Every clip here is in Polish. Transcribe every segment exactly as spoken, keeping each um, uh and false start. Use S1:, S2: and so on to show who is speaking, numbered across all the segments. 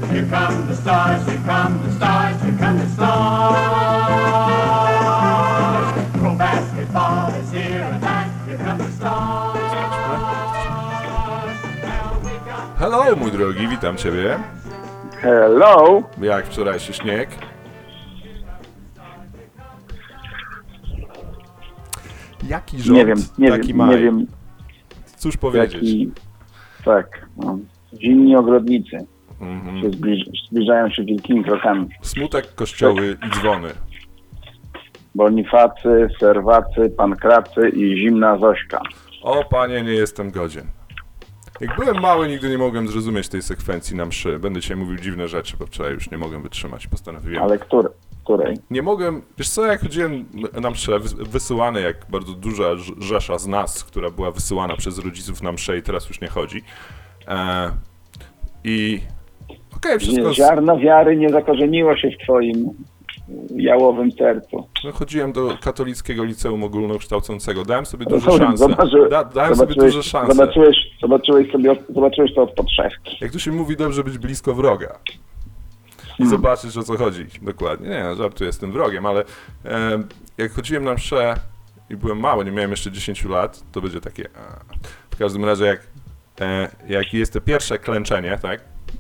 S1: Here come the stars, here come the stars, here come the stars. Pro basketball is here and back, here come the stars.
S2: Hello, mój drogi, witam ciebie.
S3: Hello.
S2: Jak wczorajszy śnieg? Jaki rząd,
S3: Nie wiem, nie
S2: taki
S3: wiem,
S2: maj.
S3: nie wiem.
S2: Cóż powiedzieć?
S3: Jaki, tak, no. Zimni ogrodnicy
S2: Mhm.
S3: się zbliż, zbliżają się wielkimi krokami.
S2: Smutek, kościoły i dzwony.
S3: Bonifacy, Serwacy, Pankracy i zimna Zośka.
S2: O panie, nie jestem godzien. Jak byłem mały, nigdy nie mogłem zrozumieć tej sekwencji na mszy. Będę dzisiaj mówił dziwne rzeczy, bo wczoraj już nie mogłem wytrzymać. Postanowiłem.
S3: Ale który, której?
S2: Nie mogłem, wiesz co, jak chodziłem na mszę, wysyłany jak bardzo duża rzesza z nas, która była wysyłana przez rodziców na mszę i teraz już nie chodzi. E, I okej, okay, wszystko... Z...
S3: Ziarno wiary nie zakorzeniło się w twoim jałowym sercu.
S2: No, chodziłem do katolickiego liceum ogólnokształcącego, dałem sobie
S3: No,
S2: duże
S3: zobaczy,
S2: szanse.
S3: zobaczy,
S2: Da, dałem sobie duże szanse.
S3: Zobaczyłeś, zobaczyłeś, sobie, zobaczyłeś to od podszewki.
S2: Jak tu się mówi, dobrze być blisko wroga. I
S3: Hmm.
S2: zobaczysz, o co chodzi. Dokładnie. Nie, no, żartuję, jestem wrogiem, ale e, jak chodziłem na mszę i byłem mały, nie miałem jeszcze dziesięć lat, to będzie takie... A. W każdym razie, jak, e, jak jest to pierwsze klęczenie, tak?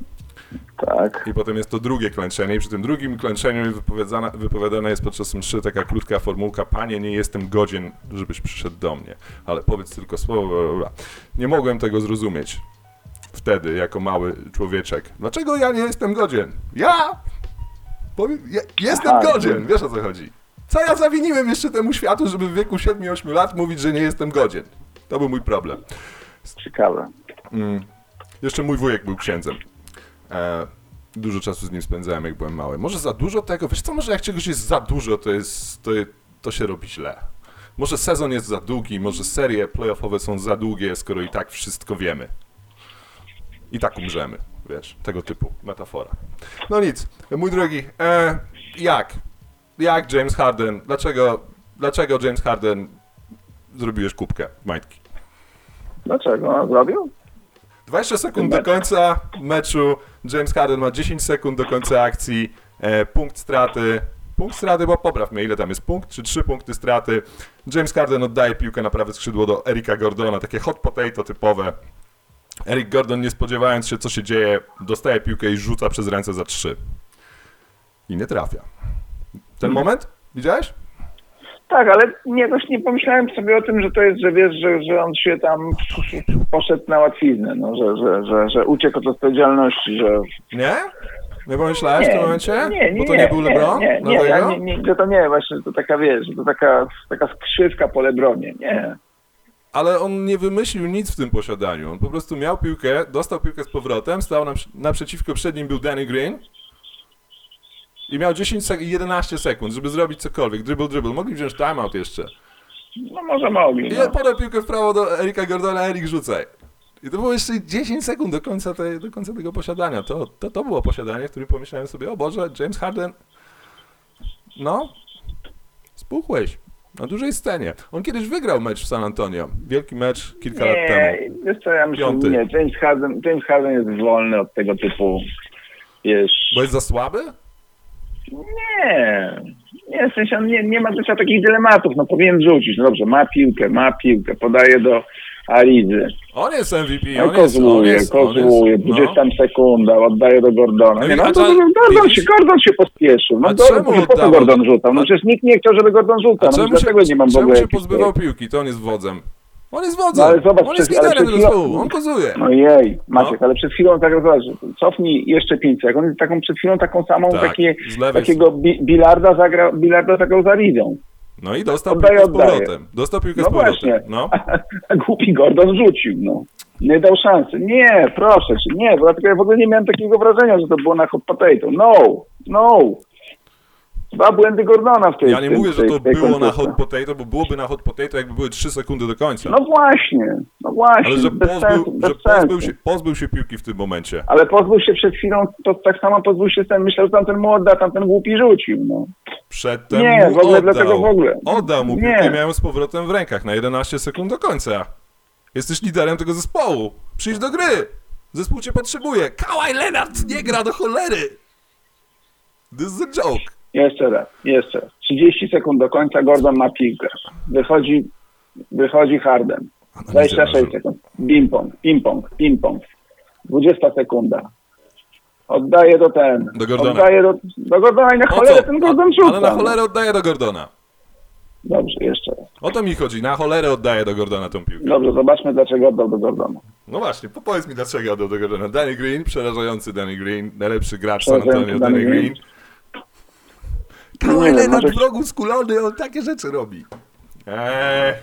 S3: Tak.
S2: I potem jest to drugie klęczenie i przy tym drugim klęczeniu wypowiadana, wypowiadana jest podczas mszy taka krótka formułka: Panie, nie jestem godzien, żebyś przyszedł do mnie, ale powiedz tylko słowo, bla, bla, bla. Nie mogłem tego zrozumieć wtedy, jako mały człowieczek. Dlaczego ja nie jestem godzien? Ja? Powie, ja jestem
S3: Aha,
S2: godzien, wiesz o co chodzi. Co ja zawiniłem jeszcze temu światu, żeby w wieku siedmiu ośmiu lat mówić, że nie jestem godzien? To był mój problem.
S3: Ciekawe.
S2: Mm. Jeszcze mój wujek był księdzem. E, dużo czasu z nim spędzałem, jak byłem mały. Może za dużo tego? Wiesz co, może jak czegoś jest za dużo, to, jest, to, to się robi źle. Może sezon jest za długi, może serie playoffowe są za długie, skoro i tak wszystko wiemy. I tak umrzemy, wiesz, tego typu metafora. No nic, mój drogi, e, jak? Jak James Harden? Dlaczego, dlaczego James Harden zrobiłeś kubkę majtki?
S3: Dlaczego? On zrobił?
S2: dwadzieścia sekund do końca meczu, James Harden ma dziesięć sekund do końca akcji, e, punkt straty, punkt straty, bo popraw mnie, ile tam jest punkt, czy trzy punkty straty. James Harden oddaje piłkę na prawe skrzydło do Erika Gordona, takie hot potato typowe. Eric Gordon, nie spodziewając się, co się dzieje, dostaje piłkę i rzuca przez ręce za trzy. I nie trafia. Ten moment? Widziałeś?
S3: Tak, ale nie, właśnie nie pomyślałem sobie o tym, że to jest, że wiesz, że, że on się tam poszedł na łatwiznę, no, że, że, że, że uciekł od odpowiedzialności, że...
S2: Nie? Nie pomyślałeś w tym momencie?
S3: Nie, nie,
S2: Bo to nie był
S3: nie,
S2: LeBron?
S3: Nie, nie,
S2: Dlatego?
S3: ja nie, nie, że to nie, właśnie, że to taka, wiesz, że to taka, taka skrzywka po LeBronie, nie.
S2: Ale on nie wymyślił nic w tym posiadaniu. On po prostu miał piłkę, dostał piłkę z powrotem, stał naprzy- naprzeciwko, przed nim był Danny Green i miał dziesięć sek- jedenaście sekund, żeby zrobić cokolwiek. Dribble, dribble. Mogli wziąć timeout jeszcze.
S3: No może mogli,
S2: I
S3: no.
S2: podał piłkę w prawo do Erika Gordona, Erik rzucaj. I to było jeszcze dziesięć sekund do końca, tej, do końca tego posiadania. To, to, to było posiadanie, w którym pomyślałem sobie, o Boże, James Harden, no, spuchłeś. Na dużej scenie. On kiedyś wygrał mecz w San Antonio. Wielki mecz kilka
S3: nie,
S2: lat temu.
S3: Wiesz co, ja myślę,
S2: Piąty.
S3: nie, James Harden, James Harden jest wolny od tego typu, wiesz...
S2: Bo jest za słaby?
S3: Nie, nie, w sensie on nie, nie ma też takich dylematów, no powinien rzucić, no dobrze, ma piłkę, ma piłkę, podaje do Arizy.
S2: On jest M V P,
S3: No,
S2: on jest... On
S3: kozłuje,
S2: jest, on
S3: kozłuje,
S2: jest, no.
S3: dwudziesta sekunda, oddaje do Gordona.
S2: No
S3: Nie,
S2: i
S3: no
S2: a
S3: to,
S2: ta-
S3: Gordon,
S2: widzisz?
S3: się, Gordon się pospieszył. No
S2: A
S3: to,
S2: czemu
S3: po co
S2: oddawał?
S3: Gordon rzucał? No
S2: A-
S3: przecież nikt nie chciał, żeby Gordon rzucał,
S2: A
S3: no
S2: czemu
S3: dlatego
S2: się,
S3: nie mam w
S2: czemu
S3: ogóle
S2: się
S3: jakichś-
S2: pozbywał piłki? To on jest wodzem. On jest wodzem.
S3: No, ale zobacz,
S2: on jest
S3: przed- ale
S2: liderem
S3: przed
S2: zespołu.
S3: chwilą-
S2: On kozuje.
S3: No jej, Maciek,
S2: No.
S3: ale przed chwilą tak zobacz, cofnij jeszcze pięć sekund, taką przed chwilą taką samą,
S2: Tak,
S3: takie,
S2: z lewej
S3: takiego bi, bilarda zagrał, bilarda zagrał za Ridą.
S2: No i dostał
S3: Oddaję,
S2: piłkę z
S3: oddaję.
S2: powrotem. Dostał piłkę
S3: No
S2: z powrotem.
S3: właśnie,
S2: No.
S3: a głupi Gordon rzucił, no. Nie dał szansy. Nie, proszę cię, nie, bo dlatego ja w ogóle nie miałem takiego wrażenia, że to było na hot potato. No, no. Dwa błędy Gordona w tej
S2: Ja nie
S3: tej,
S2: mówię, że
S3: tej,
S2: to
S3: tej
S2: było na
S3: końcówce.
S2: hot potato, bo byłoby na hot potato, jakby były trzy sekundy do końca.
S3: No właśnie, no właśnie,
S2: Ale że,
S3: bez
S2: pozbył,
S3: sensu, bez
S2: że pozbył,
S3: sensu.
S2: się, pozbył się piłki w tym momencie.
S3: Ale pozbył się przed chwilą, to tak samo pozbył się ten, myślał, że tamten mu odda, tamten głupi rzucił, no.
S2: Przedtem
S3: Nie,
S2: mu
S3: w ogóle
S2: oddał.
S3: dlatego w ogóle.
S2: Oddał mu
S3: Nie.
S2: piłkę i miałem z powrotem w rękach na jedenaście sekund do końca. Jesteś liderem tego zespołu. Przyjdź do gry. Zespół cię potrzebuje. Kawhi Leonard nie gra do cholery. This is a joke.
S3: Jeszcze raz, jeszcze raz. trzydzieści sekund do końca, Gordon ma piłkę. Wychodzi, wychodzi Harden. dwadzieścia sześć sekund. Ping-pong, ping-pong, ping-pong. dwudziesta sekunda. Oddaje do ten.
S2: Do Gordona.
S3: Oddaje do, do Gordona i na
S2: O
S3: cholerę
S2: co?
S3: ten Gordon
S2: A,
S3: rzuca.
S2: ale na cholerę oddaje do Gordona.
S3: Dobrze, jeszcze raz.
S2: O to mi chodzi. Na cholerę oddaje do Gordona tą piłkę.
S3: Dobrze, zobaczmy dlaczego oddał do Gordona.
S2: No właśnie, powiedz mi dlaczego oddał do Gordona. Danny Green, przerażający Danny Green, najlepszy gracz San
S3: Przerażający
S2: Antonio, Danny
S3: Danny
S2: Green.
S3: Green.
S2: Kawhi
S3: Nie wiem,
S2: Leonard
S3: może-
S2: w rogu skulony, on takie rzeczy robi. Eee.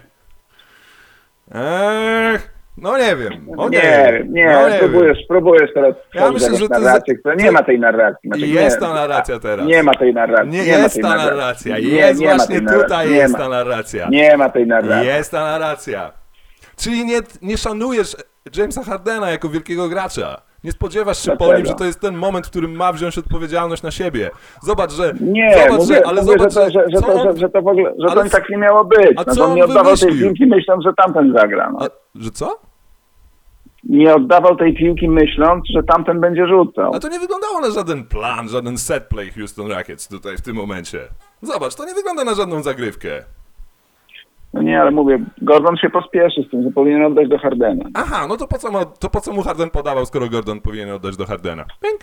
S2: Eee. No nie wiem. O
S3: Nie,
S2: wiem.
S3: nie,
S2: no, nie
S3: próbujesz,
S2: wiem.
S3: próbujesz teraz
S2: Ja
S3: tworzyć
S2: myślę,
S3: jakąś
S2: że to
S3: narrację,
S2: za-
S3: która nie ma tej narracji. Znaczy,
S2: I
S3: nie,
S2: jest ta narracja teraz.
S3: Nie ma tej narracji.
S2: Nie,
S3: nie ma
S2: jest
S3: tej
S2: ta
S3: narracji.
S2: narracja.
S3: Nie,
S2: Jest
S3: nie ma
S2: właśnie
S3: tej narracji.
S2: tutaj
S3: Nie
S2: jest
S3: ma.
S2: ta narracja.
S3: Nie ma tej narracji.
S2: Jest ta narracja. Czyli nie, nie szanujesz Jamesa Hardena jako wielkiego gracza. Nie spodziewasz się po
S3: Dlaczego?
S2: nim, że to jest ten moment, w którym ma wziąć odpowiedzialność na siebie. Zobacz, że...
S3: Nie,
S2: zobacz,
S3: mówię,
S2: że, ale
S3: mówię,
S2: zobacz,
S3: że, to, że, że,
S2: co
S3: to,
S2: on,
S3: że, że to w ogóle, że
S2: ale
S3: to
S2: w-
S3: tak nie miało być.
S2: a
S3: No,
S2: co
S3: to on
S2: on
S3: nie oddawał tej
S2: wymyślił?
S3: piłki myśląc, że tamten zagra. No.
S2: a, że co?
S3: Nie oddawał tej piłki myśląc, że tamten będzie rzucał.
S2: A to nie wyglądało na żaden plan, żaden set play Houston Rockets tutaj w tym momencie. Zobacz, to nie wygląda na żadną zagrywkę.
S3: No nie, ale mówię, Gordon się pospieszy z tym, że powinien oddać do Hardena.
S2: Aha, no to po co, ma, to po co mu Harden podawał, skoro Gordon powinien oddać do Hardena? Pink.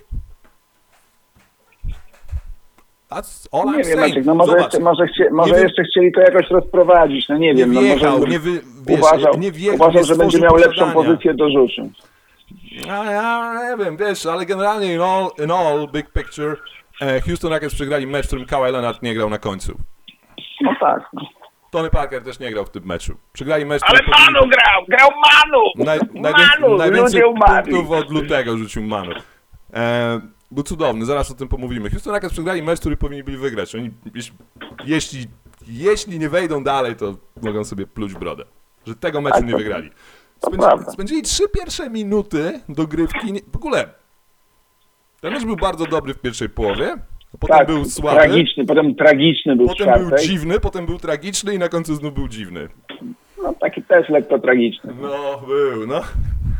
S2: That's all I'm
S3: Nie wiem,
S2: saying.
S3: Maciek, no może,
S2: Zobacz,
S3: jeszcze, może, chcie, może
S2: wy-
S3: jeszcze chcieli to jakoś rozprowadzić, no nie,
S2: nie
S3: wiem. No
S2: wjechał,
S3: może
S2: nie wy, wiesz,
S3: uważał,
S2: nie wjechał,
S3: uważał,
S2: nie
S3: że będzie
S2: stworzył
S3: miał lepszą
S2: posiadania.
S3: pozycję do rzutu.
S2: A ja nie wiem, wiesz, ale generalnie in all, in all big picture e, Houston Rockets przegrali mecz, w którym Kawhi Leonard nie grał na końcu.
S3: No tak. No.
S2: Tony Parker też nie grał w tym meczu. Przegrali mecz,
S3: Ale
S2: który powinien-
S3: Manu grał! Grał Manu!
S2: Naj,
S3: Manu!
S2: najwię- najwięcej
S3: Ludzie umarli.
S2: punktów od lutego rzucił Manu. E, był cudowny, zaraz o tym pomówimy. Houston Rockets przegrali mecz, który powinni byli wygrać. Oni, jeśli, jeśli, jeśli nie wejdą dalej, to mogą sobie pluć w brodę. Że tego meczu
S3: Tak,
S2: nie
S3: to-
S2: wygrali.
S3: to
S2: Spędzi,
S3: prawda.
S2: spędzili trzy pierwsze minuty dogrywki. Nie, w ogóle, ten mecz był bardzo dobry w pierwszej połowie, a potem
S3: Tak,
S2: był słaby,
S3: tragiczny, potem tragiczny był w
S2: potem był
S3: czwartej.
S2: dziwny, potem był tragiczny i na końcu znów był dziwny.
S3: No taki też lekko tragiczny.
S2: No, był, no.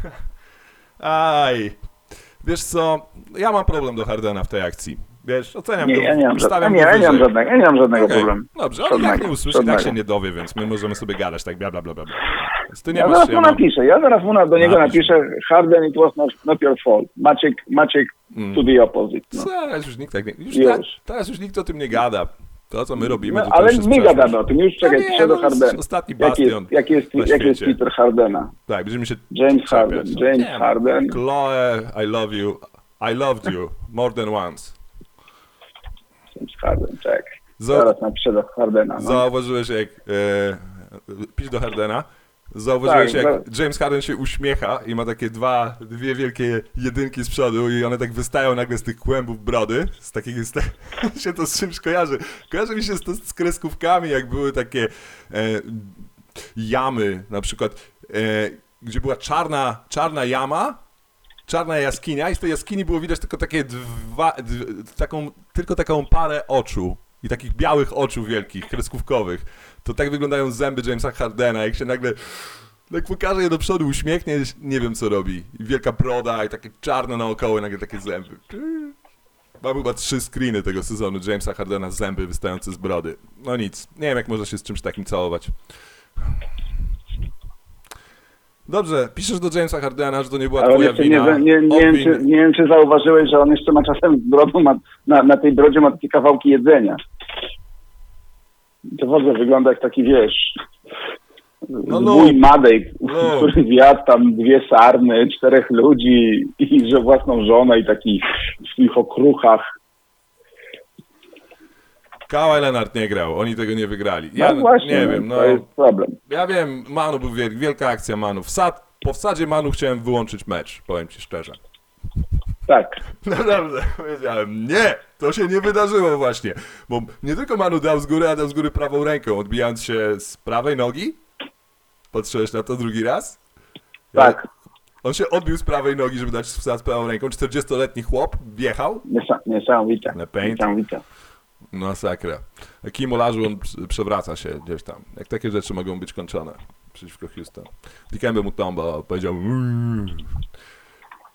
S2: Aj. Wiesz co, ja mam problem do Hardena w tej akcji. Wiesz, oceniam
S3: Nie,
S2: go,
S3: ja nie mam,
S2: stawiam
S3: żadnego, nie,
S2: go
S3: ja nie mam
S2: wyżej.
S3: żadnego, ja nie mam żadnego
S2: Okej,
S3: problemu.
S2: Dobrze, ale jak nie
S3: Żadnego,
S2: usłyszy, tak
S3: żadnego.
S2: się nie dowie, więc my możemy sobie gadać tak bla bla bla bla. bla. Więc ty nie
S3: Ja
S2: masz,
S3: zaraz
S2: ja
S3: mu
S2: mam...
S3: napiszę, ja zaraz mu na, do niego
S2: Napisz.
S3: napiszę Harden, it was not, not your fault. Maciek, Maciek
S2: Mm.
S3: to the opposite. No.
S2: Teraz już nikt tak nie... Już,
S3: Już.
S2: Ta, teraz już nikt o tym nie gada. To, co my robimy,
S3: No,
S2: to, to
S3: ale
S2: już jest
S3: my
S2: przeszłość.
S3: gadamy o tym, już czekaj,
S2: nie,
S3: piszę
S2: no,
S3: do Hardena.
S2: ostatni
S3: Jaki jest,
S2: bastion
S3: jaki jest,
S2: na
S3: jaki jest
S2: świecie.
S3: Peter Hardena?
S2: Tak, będziemy się
S3: James
S2: czepiać.
S3: Harden, James
S2: Nie,
S3: Harden.
S2: Chloe, I love you. I loved you more than once.
S3: James Harden, czekaj.
S2: Za-
S3: Zaraz napiszę do Hardena. No.
S2: Zauważyłeś jak... E, pisz do Hardena. Zauważyłeś
S3: Tak,
S2: jak James Harden się uśmiecha i ma takie dwa, dwie wielkie jedynki z przodu i one tak wystają nagle z tych kłębów brody. Z takich z te, się to z czymś kojarzy. Kojarzy mi się z, to z kreskówkami, jak były takie e, jamy, na przykład, e, gdzie była czarna, czarna jama, czarna jaskinia i z tej jaskini było widać tylko takie dwa, d, taką, tylko taką parę oczu i takich białych oczu wielkich, kreskówkowych. To tak wyglądają zęby Jamesa Hardena, jak się nagle tak pokaże je do przodu, uśmiechnie, nie wiem co robi. I wielka broda i takie czarne naokoło, i nagle takie zęby. Mam chyba trzy screeny tego sezonu Jamesa Hardena, zęby wystające z brody. No nic, nie wiem jak można się z czymś takim całować. Dobrze, piszesz do Jamesa Hardena, że to nie była
S3: Ale on
S2: twoja
S3: jeszcze
S2: wina.
S3: nie, nie, nie, wiem, czy, nie wiem, czy zauważyłeś, że on jeszcze ma czasem z brodą, ma, na, na tej brodzie ma takie kawałki jedzenia. To w ogóle wygląda jak taki, wiesz,
S2: No, no.
S3: zwój Madej,
S2: No.
S3: który zjadł tam dwie sarny, czterech ludzi i że własną żonę i taki w tych okruchach.
S2: Kawhi Leonard nie grał, oni tego nie wygrali. Ja
S3: No właśnie,
S2: nie
S3: no,
S2: wiem, no
S3: to jest problem.
S2: ja wiem, Manu był wiel, wielka akcja Manu. Wsad, po wsadzie Manu chciałem wyłączyć mecz, powiem ci szczerze.
S3: Tak.
S2: No dobrze, powiedziałem, nie, to się nie wydarzyło właśnie, bo nie tylko Manu dał z góry, a dał z góry prawą ręką, odbijając się z prawej nogi. Patrzyłeś na to drugi raz?
S3: Tak.
S2: On się odbił z prawej nogi, żeby dać wsad z prawą ręką, czterdziestoletni chłop wjechał.
S3: Niesa- niesamowite.
S2: Na paint.
S3: Niesamowite.
S2: Masakra. Taki molarzu on prze- przewraca się gdzieś tam. Jak takie rzeczy mogą być kończone przeciwko Houston. Dikembe Mutombo powiedział "Mm".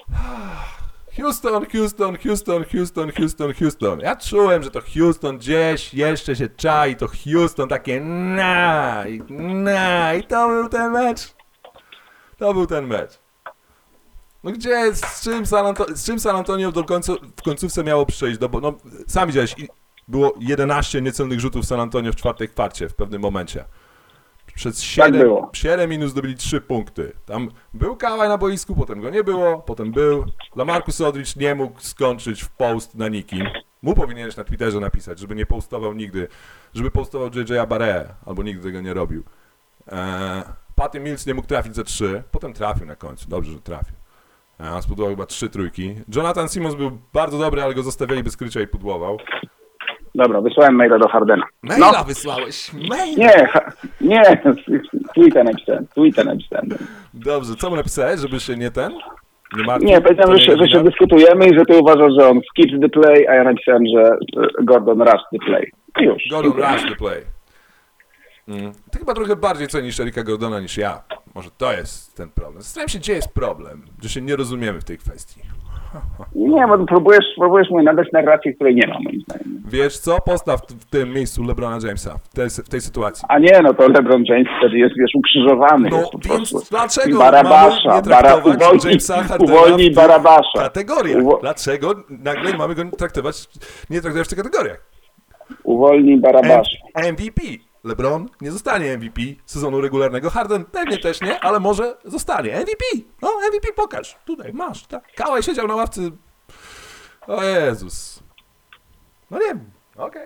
S2: Houston, Houston, Houston, Houston, Houston, Houston. Ja czułem, że to Houston gdzieś jeszcze się czai, to Houston takie na i na i to był ten mecz. To był ten mecz. No gdzie, z czym San, Anto- z czym San Antonio do końcu, w końcówce miało przejść? Do, no sam widziałeś, było jedenaście niecelnych rzutów San Antonio w czwartej kwarcie w pewnym momencie. Przez siedem minut zdobyli trzy punkty. Tam był Kawhi na boisku, potem go nie było, potem był. LaMarcus Aldridge nie mógł skończyć w post na nikim. Mu powinieneś na Twitterze napisać, żeby nie postował nigdy, żeby postował J J Barre, albo nigdy tego nie robił. Eee, Patty Mills nie mógł trafić za trzy, potem trafił na końcu, dobrze, że trafił. Eee, spudłował chyba trzy trójki. Jonathan Simmons był bardzo dobry, ale go zostawiali bez krycia i pudłował.
S3: Dobra, wysłałem maila do Hardena.
S2: Maila
S3: No.
S2: wysłałeś? Maila?
S3: Nie, ha, nie, tweeta napisałem, tweeta napisałem.
S2: Dobrze, co mu napisałeś, żeby się nie ten? Nie, martwił?
S3: Nie, powiedziałem,
S2: To
S3: że, się- że się
S2: wina?
S3: dyskutujemy i że ty uważasz, że on skips the play, a ja napisałem, że e, Gordon rush the play. I już.
S2: Gordon rush the play. Mm. Ty chyba trochę bardziej cenisz Erika Gordona niż ja. Może to jest ten problem. Zastanawiam się, gdzie jest problem, że się nie rozumiemy w tej kwestii.
S3: Nie, bo próbujesz, próbujesz mu nadać narrację, której nie ma, moim zdaniem.
S2: Wiesz co? Postaw w tym miejscu LeBrona Jamesa, w tej, w tej sytuacji.
S3: A nie, no to LeBron James wtedy jest, wiesz, ukrzyżowany.
S2: No
S3: jest po
S2: więc
S3: prostu.
S2: dlaczego
S3: Barabasza,
S2: mamy nie
S3: bara,
S2: traktować
S3: uwolnij,
S2: Jamesa Hardena
S3: uwolnij
S2: w tych
S3: Barabasza.
S2: kategoriach?
S3: Uwo-
S2: Dlaczego nagle mamy go traktować, nie traktować w tych kategoriach?
S3: Uwolnij Barabasza.
S2: M V P. LeBron nie zostanie M V P sezonu regularnego. Harden pewnie też nie, ale może zostanie. M V P. No, M V P pokaż. Tutaj masz. Tak. Kawhi siedział na ławce. O Jezus. No nie wiem. Okej.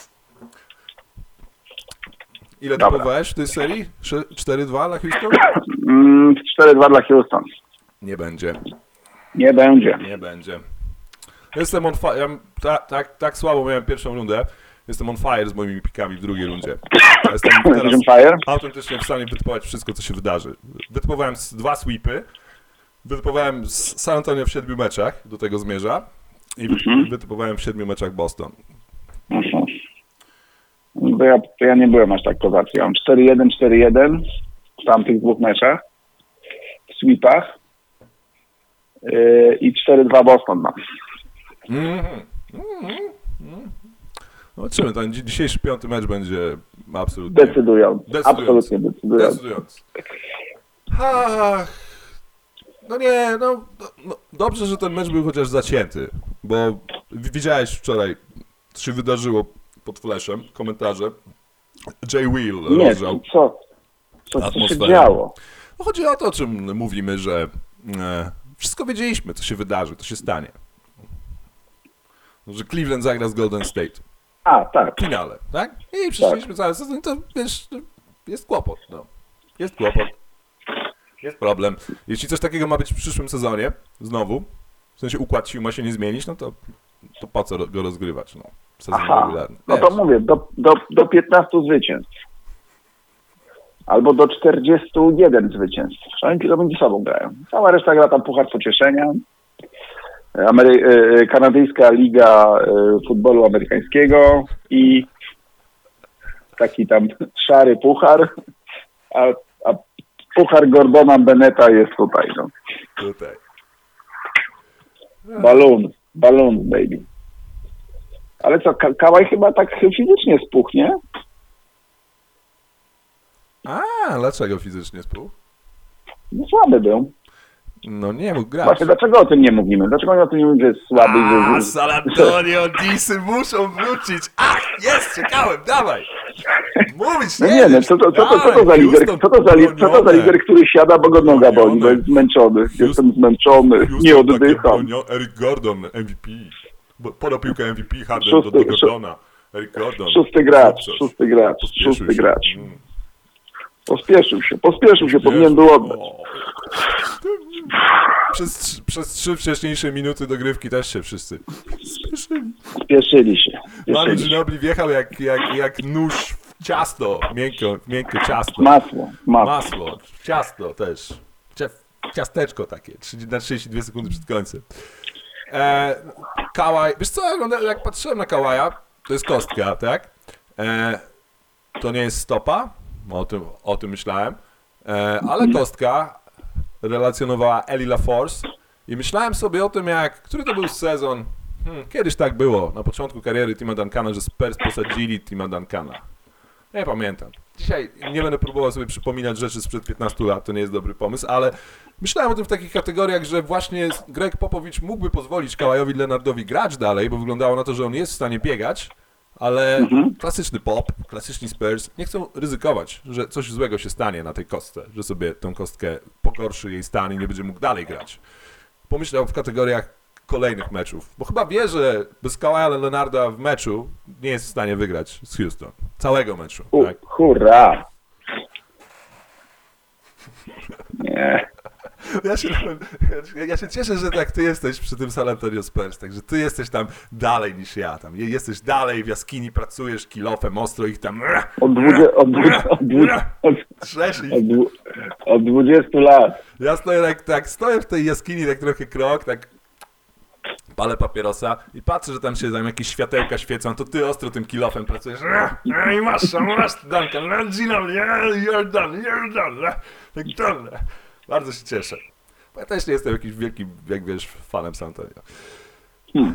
S2: Ile
S3: Dobra.
S2: typowałeś w tej serii? cztery dwa dla Houston?
S3: Mm, cztery dwa dla Houston.
S2: Nie będzie.
S3: Nie będzie.
S2: Nie będzie. Jestem on fire. Ja tak, tak, tak słabo miałem pierwszą rundę. Jestem on fire z moimi pikami w drugiej rundzie. Ja Jestem teraz
S3: Jesteś on fire?
S2: autentycznie w stanie wytypować wszystko, co się wydarzy. Wytypowałem s- dwa sweepy. Wytypowałem z San Antonio w siedmiu meczach, do tego zmierza. I wy-
S3: Mhm.
S2: wytypowałem w siedmiu meczach Boston.
S3: Mhm. To ja, to ja nie byłem aż tak kozacki. Ja mam cztery jeden, cztery jeden w tamtych dwóch meczach. W sweepach. Yy, I cztery dwa Boston mam.
S2: Mhm. Mhm. Mhm. Zobaczymy, ten dzi- dzisiejszy piąty mecz będzie absolutnie
S3: Decydujący.
S2: Decydujący.
S3: Absolutnie decydujący.
S2: decydujący. Ach, no nie, no, no, no dobrze, że ten mecz był chociaż zacięty, bo wi- widziałeś wczoraj, co się wydarzyło pod flashem, komentarze. Jay Will
S3: Nie,
S2: rozgrzał
S3: co? Co, co się
S2: atmosferę.
S3: działo?
S2: No, chodzi o to, o czym mówimy, że e, wszystko wiedzieliśmy, co się wydarzy, co się stanie. Że Cleveland zagra z Golden State
S3: A, tak.
S2: w finale, tak? I przyszliśmy cały sezon, to wiesz, jest kłopot, no. Jest kłopot. Jest problem. Jeśli coś takiego ma być w przyszłym sezonie, znowu, w sensie układ sił ma się nie zmienić, no to, to po co go rozgrywać, no. Sezon
S3: Aha.
S2: regularny.
S3: No to
S2: Wiesz.
S3: mówię, do, do, do piętnastu zwycięstw. Albo do czterdziestu jeden zwycięstw. Oni tylko między sobą grają. Cała reszta gra tam puchar pocieszenia. Amery- e, Kanadyjska Liga e, Futbolu Amerykańskiego i taki tam szary puchar, a, a puchar Gordona Beneta jest tutaj. No.
S2: Tutaj.
S3: Balloon, balloon baby. Ale co, Ka- Kawhi chyba tak fizycznie spuchł, nie?
S2: A, dlaczego fizycznie spół?
S3: No, słaby był.
S2: No nie mógł grać.
S3: Właśnie dlaczego o tym nie mówimy? Dlaczego oni o tym nie mówią, że jest słaby?
S2: A,
S3: że,
S2: San Antonio, Disy muszą wrócić. Ach, jest, czekałem, dawaj. Mówić
S3: No
S2: nie,
S3: nie, no co to, co to, co to za lider, co to za, li- co to za lider, który siada, bo go noga boli, bo jest zmęczony. Jestem zmęczony, nie oddycham.
S2: Eric Gordon, M V P. Bo- Podał piłkę M V P, Harden
S3: Szósty-
S2: do, do Gordona. Eric Gordon.
S3: Szósty gracz,
S2: Sukces.
S3: szósty gracz,
S2: Pospieszył
S3: szósty
S2: się.
S3: gracz.
S2: Mm.
S3: Pospieszył się, pospieszył się, powinien był oddać.
S2: O. Przez, przez trzy wcześniejsze minuty dogrywki też się wszyscy spieszyli.
S3: Spieszyli się.
S2: Manu
S3: Spieszyli się.
S2: Ginobili wjechał jak, jak, jak nóż w ciasto, miękko, miękkie ciasto.
S3: Masło, masło.
S2: Masło, ciasto też. Cia- Ciasteczko takie, trzydzieści na trzydzieści dwie sekundy przed końcem. E, Kawhi, wiesz co, jak- jak patrzyłem na Kawaja, to jest kostka, tak? E, to nie jest stopa, o tym, o tym myślałem, e, ale kostka relacjonowała Eli LaForce I myślałem sobie o tym, jak, który to był sezon, hmm, kiedyś tak było, na początku kariery Tima Duncana, że Spurs posadzili Tima Duncana. Nie pamiętam. Dzisiaj nie będę próbował sobie przypominać rzeczy sprzed piętnastu lat, to nie jest dobry pomysł, ale myślałem o tym w takich kategoriach, że właśnie Greg Popovich mógłby pozwolić Kawajowi Leonardowi grać dalej, bo wyglądało na to, że on jest w stanie biegać, ale
S3: Mhm.
S2: klasyczny Pop, klasyczni Spurs nie chcą ryzykować, że coś złego się stanie na tej kostce, że sobie tę kostkę pogorszy jej stan i nie będzie mógł dalej grać. Pomyślał w kategoriach kolejnych meczów, bo chyba wie, że bez Kawaja Leonarda w meczu nie jest w stanie wygrać z Houston. Całego meczu,
S3: U,
S2: tak?
S3: hurra! Nie.
S2: Ja się, ja się cieszę, że tak ty jesteś przy tym San Antonio Spurs, także ty jesteś tam dalej niż ja, tam jesteś dalej w jaskini, pracujesz kilofem, ostro ich tam
S3: Od, dwudzie, od, dwu- od, dwu- od,
S2: trzesz ich.
S3: od, dwu- od dwudziestu lat.
S2: Ja stoję tak, tak, stoję w tej jaskini tak trochę krok, tak palę papierosa i patrzę, że tam się tam jakieś światełka świecą, to ty ostro tym kilofem pracujesz. I masz, masz, Duncan, you're done, you're done, tak done. Bardzo się cieszę. Bo ja też nie jestem jakimś wielkim, jak wiesz, fanem San Antonio.
S3: Hmm.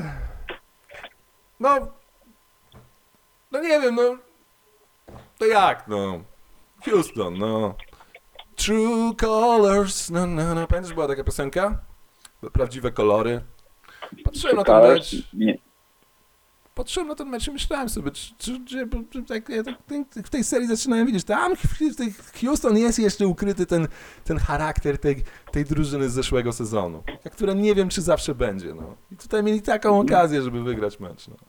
S2: No, no nie wiem, no, to jak, no, Houston, no, True Colors, no, no, no, pamiętasz, była taka piosenka? Prawdziwe kolory. Patrzyłem na ten
S3: Szukałeś?
S2: mecz,
S3: Nie.
S2: patrzyłem na ten mecz i myślałem sobie, czy, czy, czy, czy tak, ja tak, w tej serii zaczynałem widzieć, tam w tej Houston jest jeszcze ukryty ten, ten charakter tej, tej drużyny z zeszłego sezonu, która nie wiem, czy zawsze będzie, no. I tutaj mieli taką okazję, żeby wygrać mecz, no.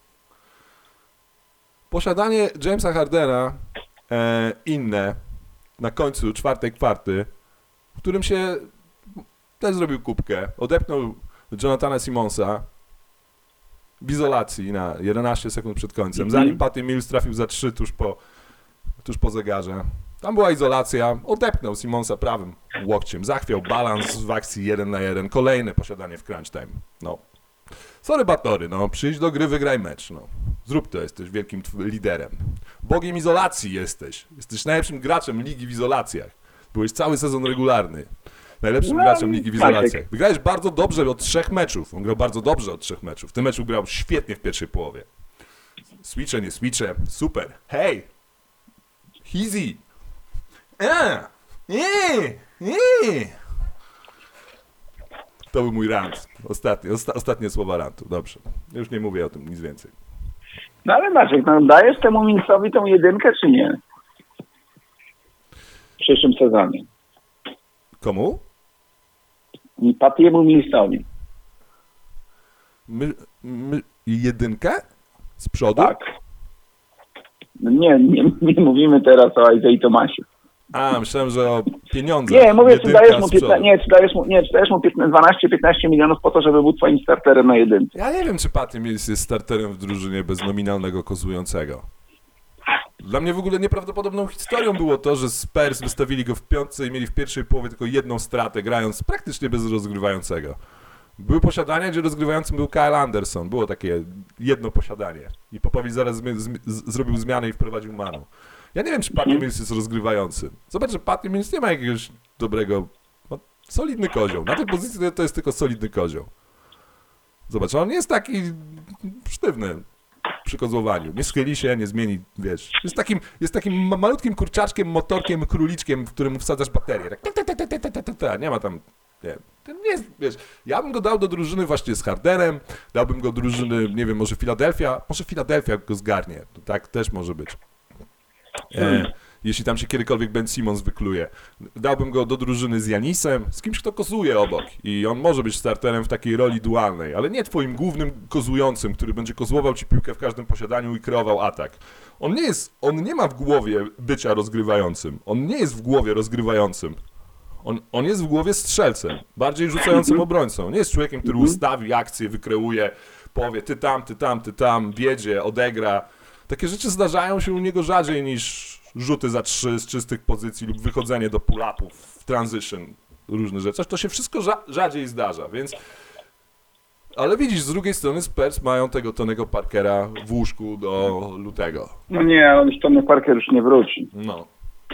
S2: Posiadanie Jamesa Hardena e, inne na końcu czwartej kwarty, w którym się też zrobił kubkę, odepnął Jonathana Simonsa w izolacji na jedenaście sekund przed końcem, zanim Patty Mills trafił za trzy tuż po, tuż po zegarze. Tam była izolacja, odepnął Simonsa prawym łokciem, zachwiał balans w akcji jeden na jeden, kolejne posiadanie w crunch time. No. Sorry Batory, no, przyjdź do gry, wygraj mecz, no. Zrób to, jesteś wielkim tw- liderem. Bogiem izolacji jesteś. Jesteś najlepszym graczem ligi w izolacjach. Byłeś cały sezon regularny. Najlepszym
S3: No,
S2: graczem ligi w
S3: Maciek.
S2: izolacjach. Wygrałeś bardzo dobrze od trzech meczów. On grał bardzo dobrze od trzech meczów. W tym meczu grał świetnie w pierwszej połowie. Switche, nie switche. Super. Hej! Easy! A! Nie! Nie! To był mój rant. Ostatnie, osta- ostatnie słowa rantu. Dobrze. Już nie mówię o tym nic więcej.
S3: No ale Maciek, no dajesz temu Millsowi tą jedynkę, czy nie? W przyszłym sezonie.
S2: Komu?
S3: I Pattiemu Millsowi.
S2: My, my, jedynkę? Z przodu?
S3: Tak. No nie, nie, nie mówimy teraz o Isaiah Tomasiu.
S2: A, myślałem, że o pieniądze.
S3: Nie, mówię, czy
S2: Jedynka
S3: dajesz mu,
S2: z przodu.
S3: piętnaście, nie, czy dajesz mu, nie, czy dajesz mu dwanaście piętnaście milionów po to, żeby był twoim starterem na jedynce.
S2: Ja nie wiem, czy Patty Mills jest starterem w drużynie bez nominalnego kozującego. Dla mnie w ogóle nieprawdopodobną historią było to, że Spurs wystawili go w piątce i mieli w pierwszej połowie tylko jedną stratę, grając praktycznie bez rozgrywającego. Były posiadania, gdzie rozgrywającym był Kyle Anderson. Było takie jedno posiadanie. I Popowicz zaraz zmi- zmi- z- zrobił zmianę i wprowadził Manu. Ja nie wiem, czy Patty Mills jest rozgrywającym. Zobacz, że Patty Mills nie ma jakiegoś dobrego... No, solidny kozioł. Na tej pozycji to, to jest tylko solidny kozioł. Zobacz, on jest taki sztywny przy kozłowaniu. Nie schyli się, nie zmieni, wiesz. Jest takim, jest takim ma- malutkim kurczaczkiem, motorkiem, króliczkiem, w którym wsadzasz baterię. Tak, ta, ta, ta, ta, ta, ta, ta, ta. Nie ma tam... Nie, to nie jest, wiesz, ja bym go dał do drużyny właśnie z Hardenem, dałbym go do drużyny, nie wiem, może Filadelfia, może Filadelfia go zgarnie, to tak też może być. E, jeśli tam się kiedykolwiek Ben Simmons wykluje. Dałbym go do drużyny z Janisem, z kimś, kto kozuje obok i on może być starterem w takiej roli dualnej, ale nie twoim głównym kozującym, który będzie kozłował ci piłkę w każdym posiadaniu i kreował atak. On nie jest, on nie ma w głowie bycia rozgrywającym, on nie jest w głowie rozgrywającym. On, on jest w głowie strzelcem, bardziej rzucającym obrońcą. Nie jest człowiekiem, który ustawi akcję, wykreuje, powie ty tam, ty tam, ty tam, wiedzie, odegra. Takie rzeczy zdarzają się u niego rzadziej niż rzuty za trzy z czystych pozycji lub wychodzenie do pull-upów w transition, różne rzeczy. To się wszystko rza- rzadziej zdarza, więc... Ale widzisz, z drugiej strony Spurs mają tego Tonego Parkera w łóżku do lutego.
S3: No nie, on już Tony Parker już nie wróci.
S2: No.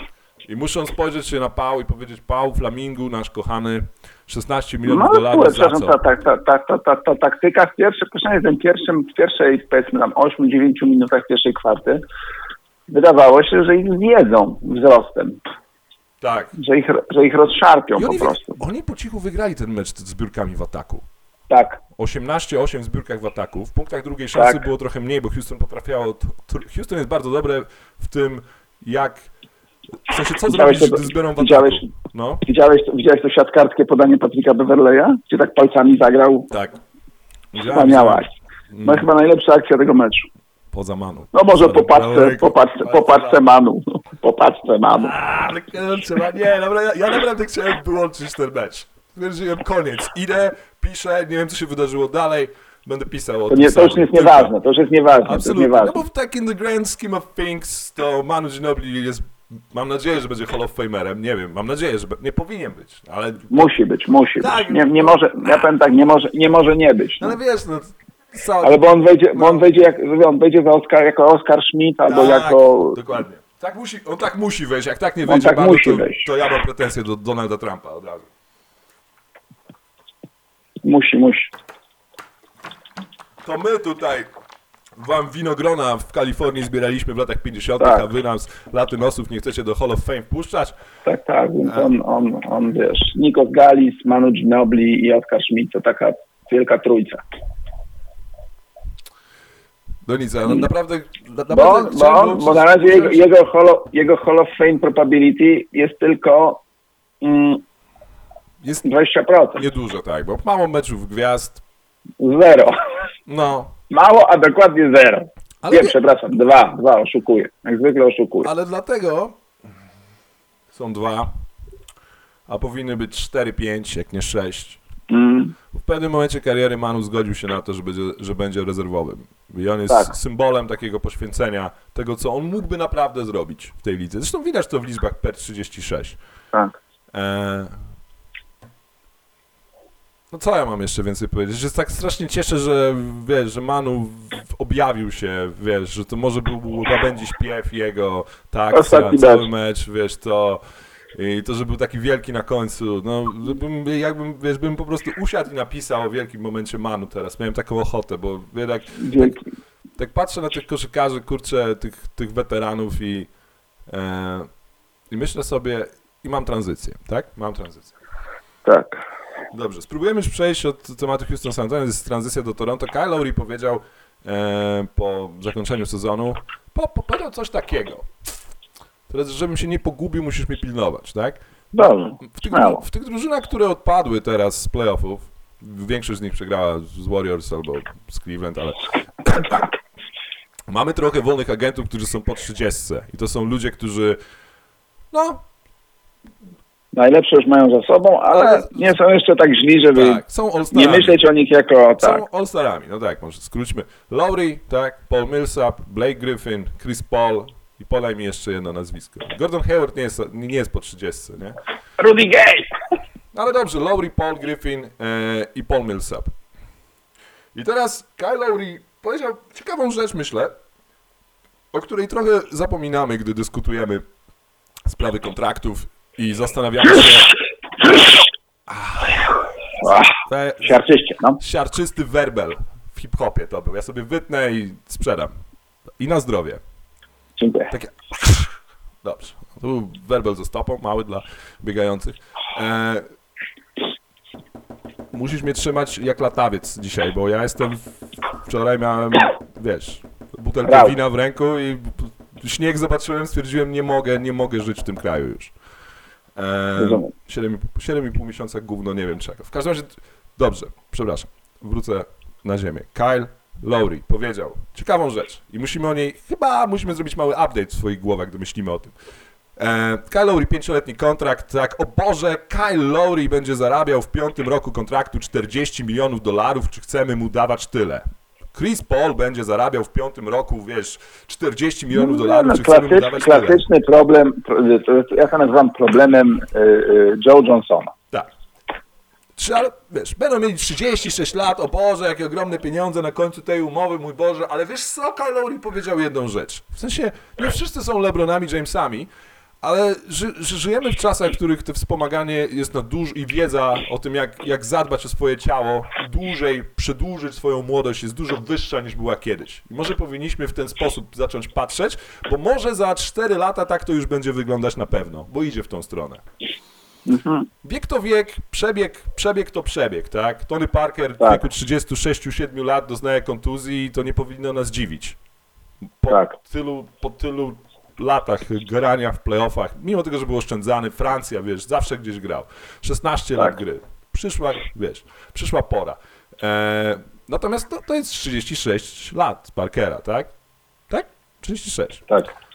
S2: I muszą spojrzeć się na Pau i powiedzieć, Pau, Flamingu, nasz kochany, szesnaście milionów
S3: No,
S2: dolarów
S3: ale
S2: za
S3: przepraszam,
S2: co?
S3: ta, ta, ta, ta, ta, ta taktyka w pierwszym, w tym pierwszym, w pierwszej, powiedzmy tam osiem dziewięć minutach pierwszej kwarty wydawało się, że ich zjedzą wzrostem,
S2: Tak.
S3: że ich, że ich rozszarpią
S2: I
S3: po
S2: oni,
S3: prostu.
S2: oni po cichu wygrali ten mecz z zbiórkami w ataku.
S3: Tak,
S2: osiemnaście osiem w zbiórkach w ataku. W punktach drugiej szansy
S3: Tak.
S2: było trochę mniej, bo Houston potrafiało... Houston jest bardzo dobre w tym, jak... W sensie, co
S3: Widziałeś
S2: zrobić,
S3: to-
S2: gdy zbiorą w ataku.
S3: widziałeś-
S2: No,
S3: widziałeś, to- widziałeś to siatkarskie podanie Patryka Beverleya? Gdzie tak palcami zagrał?
S2: tak.
S3: Wspaniała akcja. No chyba najlepsza akcja tego meczu.
S2: Poza Manu.
S3: No może
S2: Sorry,
S3: popatrzę,
S2: Braunego.
S3: popatrzę, popatrzę Manu. Popatrzę Manu.
S2: A, ale kurczę, nie, dobra, ja, ja naprawdę chciałem wyłączyć ten mecz. Stwierdziłem, koniec. Idę, piszę, nie wiem, co się wydarzyło dalej. Będę pisał o
S3: To,
S2: tym
S3: nie, to już
S2: samym.
S3: jest
S2: Tylko-
S3: nieważne, to już jest nieważne, to jest
S2: Absolutnie.
S3: nieważne.
S2: No bo tak in the grand scheme of things, to Manu Ginobili jest, mam nadzieję, że będzie Hall of Famerem, nie wiem, mam nadzieję, że be, nie powinien być, ale,
S3: Musi być, musi
S2: Tak.
S3: być. Nie, nie może, ja powiem tak, nie może, nie może nie być. No.
S2: ale wiesz, no, co,
S3: Ale bo on wejdzie, bo on wejdzie, jak, on wejdzie za Oscar, jako Oscar Schmidt albo
S2: tak,
S3: jako...
S2: dokładnie. Tak musi, on tak musi wejść, jak tak nie
S3: On
S2: wejdzie
S3: tak
S2: Manu,
S3: musi
S2: to,
S3: wejść.
S2: to ja mam pretensje do Donalda Trumpa od razu.
S3: Musi, musi.
S2: To my tutaj wam winogrona w Kalifornii zbieraliśmy w latach pięćdziesiątych,
S3: Tak.
S2: a wy nam z latynosów nie chcecie do Hall of Fame wpuszczać.
S3: Tak, tak, więc on, on, on, wiesz, Nikos Galis, Manu Ginobili i Oscar Schmidt to taka wielka trójca.
S2: No nic, ale naprawdę, na- naprawdę
S3: Bo, bo,
S2: chciałem
S3: on,
S2: włączyć-
S3: bo na razie jego, jego, hall, of- jego Hall of Fame probability jest tylko mm,
S2: jest
S3: dwadzieścia procent.
S2: niedużo, tak, bo mało meczów gwiazd,
S3: Zero.
S2: no,
S3: Mało, a dokładnie zero.
S2: Ale
S3: Nie,
S2: nie-
S3: przepraszam, dwa, dwa, oszukuję. Jak zwykle oszukuję.
S2: ale dlatego są dwa, a powinny być cztery pięć, jak nie sześć.
S3: Mm,
S2: W pewnym momencie kariery Manu zgodził się na to, że będzie, że będzie rezerwowym. I on jest
S3: Tak.
S2: symbolem takiego poświęcenia, tego co on mógłby naprawdę zrobić w tej lidze. Zresztą widać to w liczbach per trzydzieści sześć.
S3: tak.
S2: Eee... No co ja mam jeszcze więcej powiedzieć? Że się tak strasznie cieszę, że wiesz, że Manu w- objawił się, wiesz, że to może był łabędzi śpiew jego, tak,
S3: Ostatni
S2: cały
S3: mecz.
S2: mecz, wiesz, to i to, że był taki wielki na końcu, no żebym, jakbym, wiesz, bym po prostu usiadł i napisał o wielkim momencie Manu teraz, miałem taką ochotę, bo jednak
S3: Dzięki.
S2: tak patrzę na tych koszykarzy, kurczę, tych, tych weteranów i, e, i myślę sobie, i mam tranzycję, tak? Mam tranzycję.
S3: Tak.
S2: Dobrze, spróbujemy już przejść od tematu Houston San Antonio, jest tranzycja do Toronto. Kyle Lowry powiedział e, po zakończeniu sezonu, po, po, powiedział coś takiego. Teraz, żebym się nie pogubił, musisz mnie pilnować, tak?
S3: Dobrze.
S2: W tych,
S3: Śmiało.
S2: w tych drużynach, które odpadły teraz z playoffów, większość z nich przegrała z Warriors albo z Cleveland, ale mamy trochę wolnych agentów, którzy są po trzydziestce i to są ludzie, którzy no,
S3: Najlepsze już mają za sobą, ale
S2: Ale-
S3: nie są jeszcze tak źli, żeby
S2: tak, są
S3: nie
S2: all-starami.
S3: myśleć o nich jako tak.
S2: Są all-starami, no tak, może skróćmy. Lowry, tak, Paul Millsap, Blake Griffin, Chris Paul i podaj mi jeszcze jedno nazwisko. Gordon Hayward nie jest, nie jest po trzydziestce, nie?
S3: Rudy Gay!
S2: Ale dobrze, Lowry, Paul Griffin e, i Paul Millsap. I teraz Kyle Lowry powiedział ciekawą rzecz, myślę, o której trochę zapominamy, gdy dyskutujemy sprawy kontraktów i zastanawiamy się...
S3: Ach,
S2: Te,
S3: siarczyście, no.
S2: siarczysty werbel w hip-hopie to był. Ja sobie wytnę i sprzedam. I na zdrowie.
S3: Dziękuję.
S2: Takie... Dobrze. To był werbel ze stopą, mały dla biegających. E... Musisz mnie trzymać jak latawiec dzisiaj, bo ja jestem... Wczoraj miałem, wiesz, butelkę
S3: Brał.
S2: wina w ręku i śnieg zobaczyłem, stwierdziłem, nie mogę, nie mogę żyć w tym kraju już. E...
S3: Rozumiem.
S2: siedem i pół miesiąca gówno, nie wiem czego. W każdym razie, dobrze, przepraszam, wrócę na ziemię. Kyle Lowry powiedział ciekawą rzecz i musimy o niej, chyba musimy zrobić mały update w swoich głowach, gdy myślimy o tym. E, Kyle Lowry, pięcioletni kontrakt, tak, o Boże, Kyle Lowry będzie zarabiał w piątym roku kontraktu czterdzieści milionów dolarów, czy chcemy mu dawać tyle? Chris Paul będzie zarabiał w piątym roku, wiesz, czterdzieści milionów dolarów,
S3: No,
S2: czy chcemy mu
S3: klasyczny,
S2: dawać tyle?
S3: klasyczny problem, pro- to- ja to nazywam problemem y, y, Joe Johnsona.
S2: Tak. Trzy, ale wiesz, będą mieli trzydzieści sześć lat, o Boże, jakie ogromne pieniądze na końcu tej umowy, mój Boże, ale wiesz co, Kyle Lowry powiedział jedną rzecz. W sensie, nie wszyscy są LeBronami, Jamesami, Ale ży, ży, żyjemy w czasach, w których to wspomaganie jest na duż i wiedza o tym, jak, jak zadbać o swoje ciało, dłużej przedłużyć swoją młodość jest dużo wyższa niż była kiedyś. I może powinniśmy w ten sposób zacząć patrzeć, bo może za cztery lata tak to już będzie wyglądać na pewno, bo idzie w tą stronę.
S3: Mhm.
S2: Wiek to wiek, przebieg, przebieg to przebieg, tak? Tony Parker w
S3: Tak.
S2: wieku trzydziestu sześciu siedmiu lat doznaje kontuzji i to nie powinno nas dziwić. Po
S3: Tak.
S2: tylu, po tylu latach grania w playoffach, mimo tego, że był oszczędzany, Francja, wiesz, zawsze gdzieś grał. szesnaście
S3: Tak.
S2: lat gry. Przyszła, wiesz, przyszła pora. E, natomiast to, to jest trzydzieści sześć lat Parkera, tak? Tak? trzydzieści sześć.
S3: Tak.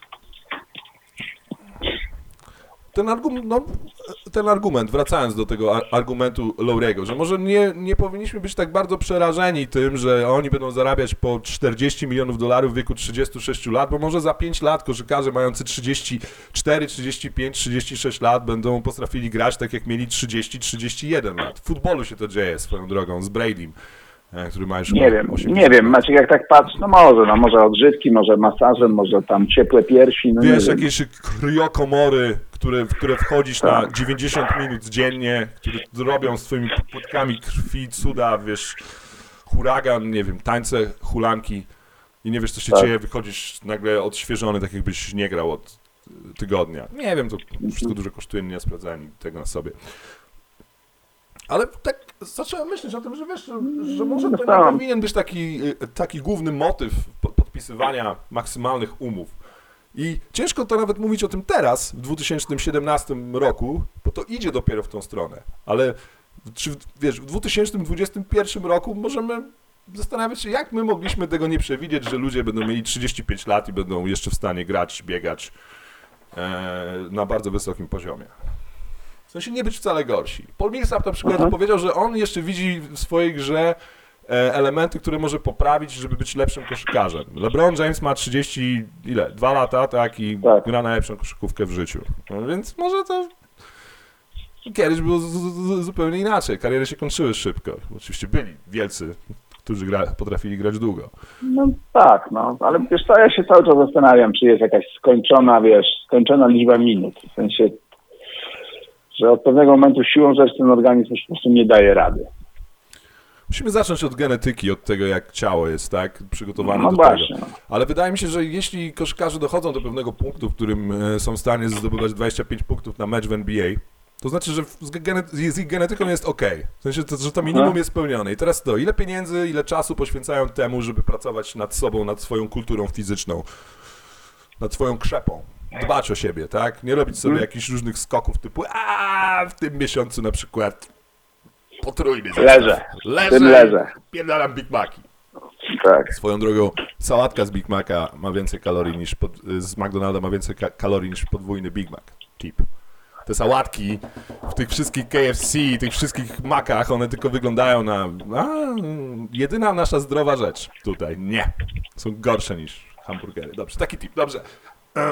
S2: Ten argument, no, ten argument, wracając do tego ar- argumentu Lowry'ego, że może nie, nie powinniśmy być tak bardzo przerażeni tym, że oni będą zarabiać po czterdzieści milionów dolarów w wieku trzydziestu sześciu lat, bo może za pięć lat koszykarze mający trzydzieści cztery, trzydzieści pięć, trzydzieści sześć lat będą potrafili grać tak jak mieli trzydzieści, trzydzieści jeden lat. W futbolu się to dzieje swoją drogą, z Bradym, który ma już
S3: Nie wiem,
S2: osiemdziesiąt
S3: nie wiem,
S2: lat.
S3: Maciek, jak tak patrz, no może, no może odżywki, może masażem, może tam ciepłe piersi, no
S2: Wiesz,
S3: nie wiem.
S2: jakieś kryokomory, które, w które wchodzisz na
S3: Tak.
S2: dziewięćdziesiąt minut dziennie, które robią z twoimi płytkami krwi cuda, wiesz, huragan, nie wiem, tańce, hulanki i nie wiesz, co się
S3: Tak.
S2: dzieje, wychodzisz nagle odświeżony, tak jakbyś nie grał od tygodnia. Nie wiem, to wszystko dużo kosztuje, nie sprawdzałem tego na sobie. Ale tak zacząłem myśleć o tym, że wiesz, że, że może to nie
S3: Tak.
S2: powinien być taki, taki główny motyw po- podpisywania maksymalnych umów. I ciężko to nawet mówić o tym teraz, w dwa tysiące siedemnastym roku, bo to idzie dopiero w tą stronę. Ale czy, wiesz, w dwa tysiące dwudziestym pierwszym roku możemy zastanawiać się, jak my mogliśmy tego nie przewidzieć, że ludzie będą mieli trzydzieści pięć lat i będą jeszcze w stanie grać, biegać e, na bardzo wysokim poziomie. W sensie nie być wcale gorsi. Paul Millsap na przykład
S3: Mhm.
S2: powiedział, że on jeszcze widzi w swojej grze e, elementy, które może poprawić, żeby być lepszym koszykarzem. LeBron James ma trzydzieści, ile? Dwa lata, tak? I
S3: Tak.
S2: gra najlepszą koszykówkę w życiu. No, więc może to kiedyś było z, z, zupełnie inaczej. Kariery się kończyły szybko. Oczywiście byli wielcy, którzy gra, potrafili grać długo.
S3: No tak, no, ale wiesz co, ja się cały czas zastanawiam, czy jest jakaś skończona, wiesz, skończona liczba minut, w sensie, że od pewnego momentu siłą rzeczy ten organizm już po prostu nie daje rady.
S2: Musimy zacząć od genetyki, od tego, jak ciało jest, tak, przygotowane
S3: No
S2: do
S3: właśnie.
S2: tego. Ale wydaje mi się, że jeśli koszykarze dochodzą do pewnego punktu, w którym e, są w stanie zdobywać dwadzieścia pięć punktów na mecz w N B A, to znaczy, że z, gene- z ich genetyką jest ok. W sensie, to, że to minimum
S3: Aha.
S2: jest spełnione. I teraz to, ile pieniędzy, ile czasu poświęcają temu, żeby pracować nad sobą, nad swoją kulturą fizyczną, nad swoją krzepą. Dbać o siebie, tak? Nie robić sobie
S3: Hmm.
S2: jakichś różnych skoków typu a w tym miesiącu na przykład potrójny
S3: Leżę.
S2: zestaw. Leżę.
S3: W tym leżę.
S2: Pierdalam Big Maci.
S3: Tak.
S2: Swoją drogą, sałatka z Big Maca ma więcej kalorii niż, pod, z McDonalda ma więcej ka- kalorii niż podwójny Big Mac. Tip. Te sałatki w tych wszystkich K F C, tych wszystkich makach, one tylko wyglądają na a, jedyna nasza zdrowa rzecz tutaj. Nie. Są gorsze niż hamburgery. Dobrze, taki tip. Dobrze. E,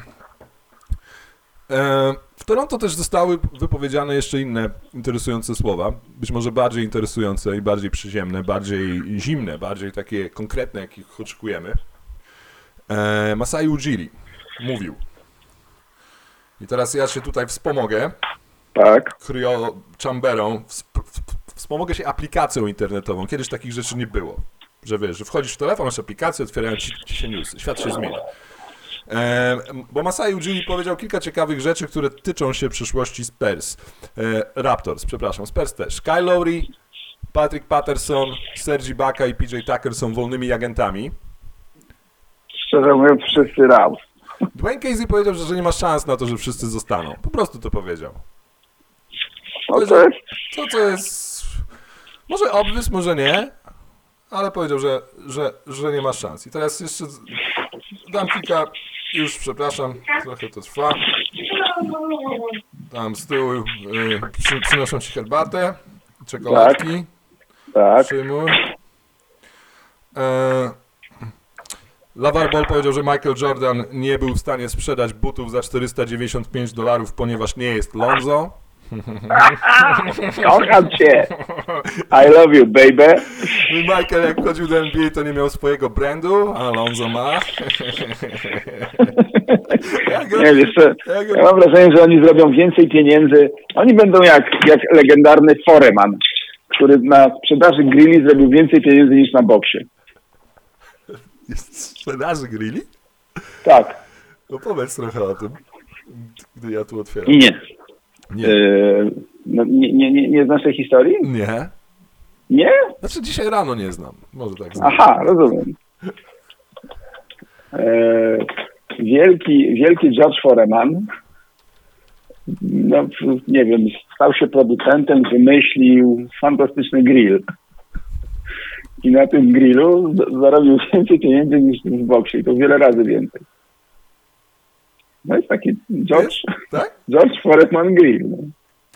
S2: e, w Toronto też zostały wypowiedziane jeszcze inne interesujące słowa. Być może bardziej interesujące i bardziej przyziemne, bardziej zimne, bardziej takie konkretne, jakich oczekujemy. E, Masai Ujiri mówił. I teraz ja się tutaj wspomogę
S3: Tak.
S2: Cryo Chamberą, wsp- w- wspomogę się aplikacją internetową. Kiedyś takich rzeczy nie było. Że wiesz, że wchodzisz w telefon, masz aplikację, otwierają ci, ci się newsy. Świat się zmienia. E, bo Masai Ujiri powiedział kilka ciekawych rzeczy, które tyczą się przyszłości Spurs. E, Raptors, przepraszam, Spurs też. Kyle Lowry, Patrick Patterson, Serge Ibaka i P J Tucker są wolnymi agentami.
S3: Szczerze mówiąc, wszyscy raus.
S2: Dwayne Casey powiedział, że, że nie ma szans na to, że wszyscy zostaną. Po prostu to powiedział.
S3: No to jest,
S2: To, co jest... Może obvious, może nie, ale powiedział, że, że, że nie ma szans. I teraz jeszcze z- dam kilka... Już, przepraszam, trochę to trwa. Tam z tyłu y, przy, przynoszą ci herbatę, czekoladki.
S3: tak.
S2: Przyjmuj. E, LaVar Ball powiedział, że Michael Jordan nie był w stanie sprzedać butów za czterysta dziewięćdziesiąt pięć dolarów, ponieważ nie jest Lonzo.
S3: Kocham cię. I love you, baby.
S2: Michael jak chodził do N B A, to nie miał swojego brandu, a Alonso ma. ja go,
S3: Nie, wiesz co,
S2: ja go...
S3: ja mam wrażenie, że oni zrobią więcej pieniędzy. Oni będą jak, jak legendarny Foreman, który na sprzedaży grilli zrobił więcej pieniędzy niż na boksie.
S2: Jest sprzedaży grilli?
S3: Tak.
S2: No powiedz trochę o tym, gdy ja tu otwieram.
S3: I nie.
S2: Nie.
S3: Yy, no, nie, nie, nie, nie znasz tej historii?
S2: Nie.
S3: Nie?
S2: Znaczy dzisiaj rano nie znam. Może tak znam.
S3: Aha, rozumiem. Yy, wielki, wielki George Foreman, no nie wiem, stał się producentem, wymyślił fantastyczny grill. I na tym grillu z- zarobił więcej pieniędzy niż w boksie. I to wiele razy więcej. No jest taki George,
S2: Jest? Tak?
S3: George Foreman Grill. No.